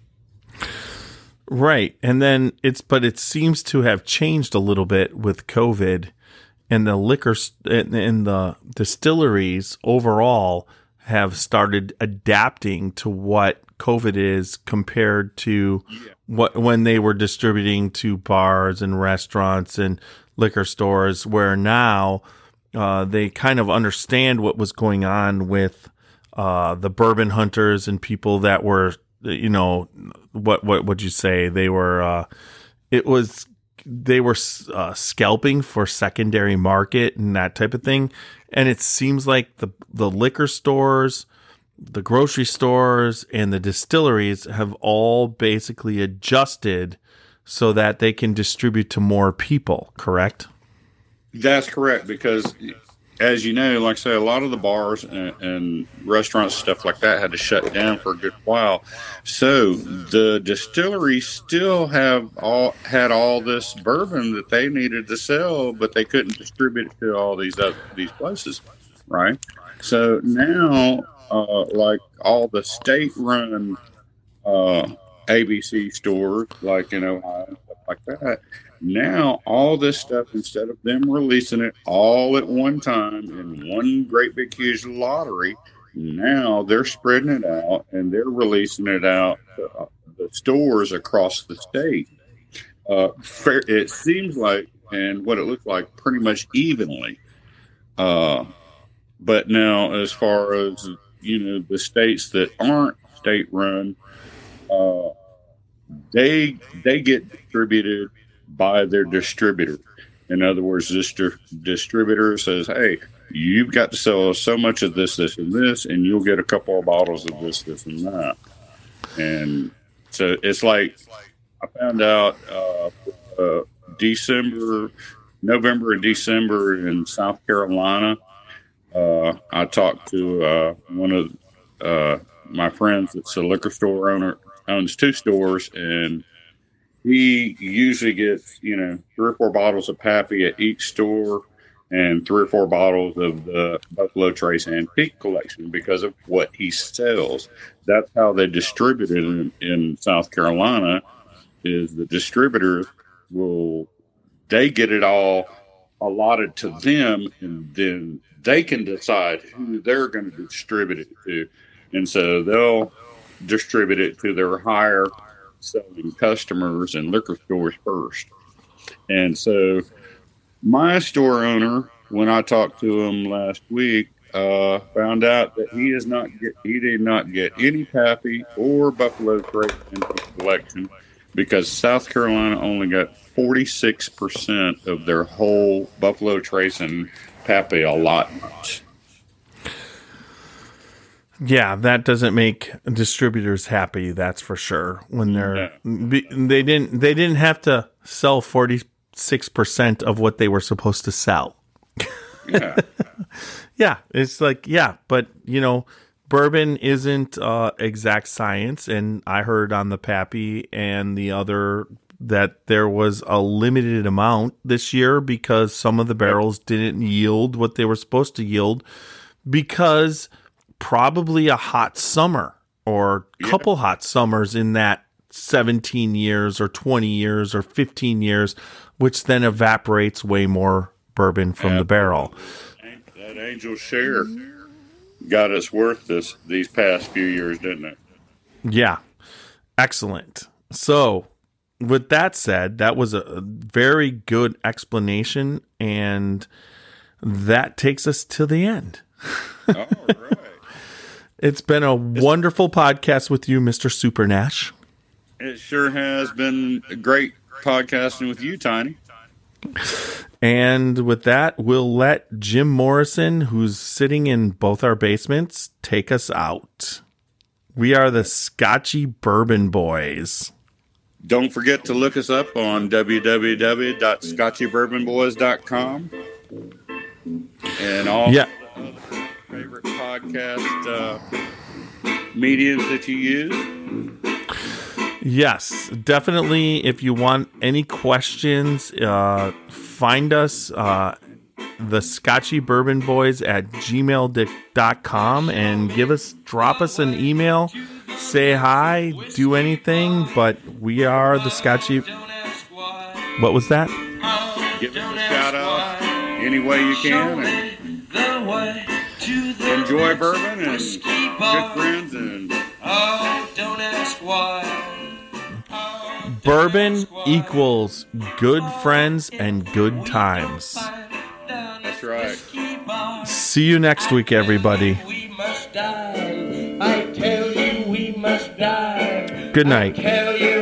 Right. And then it's, but it seems to have changed a little bit with COVID. And the liquor and the distilleries overall have started adapting to what COVID is compared to yeah. what when they were distributing to bars and restaurants and liquor stores, where now uh, they kind of understand what was going on with uh, the bourbon hunters and people that were, you know, what what would you say? They were, uh, it was. They were uh, scalping for secondary market and that type of thing. And it seems like the, the liquor stores, the grocery stores, and the distilleries have all basically adjusted so that they can distribute to more people, correct? That's correct, because as you know, like I say, a lot of the bars and, and restaurants, stuff like that, had to shut down for a good while. So the distilleries still have all had all this bourbon that they needed to sell, but they couldn't distribute it to all these other these places, right? So now, uh, like all the state-run uh, A B C stores, like in Ohio and stuff like that, now all this stuff, instead of them releasing it all at one time in one great big huge lottery, now they're spreading it out and they're releasing it out to uh, the stores across the state. Uh, fair, it seems like, and what it looks like, pretty much evenly. Uh, but now, as far as, you know, the states that aren't state-run, uh, they they get distributed by their distributor. In other words, this di- distributor says, hey, you've got to sell so much of this, this, and this, and you'll get a couple of bottles of this, this, and that. And so it's like, I found out uh, uh, December, November and December in South Carolina, uh, I talked to uh, one of uh, my friends that's a liquor store owner, owns two stores, and he usually gets, you know, three or four bottles of Pappy at each store and three or four bottles of the Buffalo Trace Antique Collection because of what he sells. That's how they distribute it in, in South Carolina, is the distributors will, they get it all allotted to them, and then they can decide who they're going to distribute it to. And so they'll distribute it to their higher selling customers and liquor stores first. And so my store owner, when I talked to him last week, uh, found out that he is not get, he did not get any Pappy or Buffalo Trace Antique Collection because South Carolina only got forty-six percent of their whole Buffalo Trace and Pappy allotments. Yeah, that doesn't make distributors happy. That's for sure. When they're be- they didn't they didn't have to sell forty-six percent of what they were supposed to sell. Yeah. Yeah, it's like, yeah, but you know, bourbon isn't uh, exact science, and I heard on the Pappy and the other that there was a limited amount this year because some of the barrels didn't yield what they were supposed to yield because probably a hot summer or a Yeah. couple hot summers in that seventeen years or twenty years or fifteen years, which then evaporates way more bourbon from the barrel. That Angel Share got its worth this these past few years, didn't it? Yeah. Excellent. So, with that said, that was a very good explanation, and that takes us to the end. All right. It's been a wonderful podcast with you, Mister Super Nash. It sure has been great podcasting with you, Tiny. And with that, we'll let Jim Morrison, who's sitting in both our basements, take us out. We are the Scotchy Bourbon Boys. Don't forget to look us up on w w w dot scotchy bourbon boys dot com and all Yeah. the other favorite podcast uh, mediums that you use. Yes, definitely. If you want any questions, uh, find us, uh, the Scotchy Bourbon Boys at gmail dot com and give us, drop us an email, say hi, do anything, but we are the Scotchy. What was that? Give us a shout out any way you can. And enjoy bourbon and good friends. And don't ask why. Bourbon equals good friends and good times. that's right. See you next week, everybody. We must die. I tell you we must die. Good night. Tell you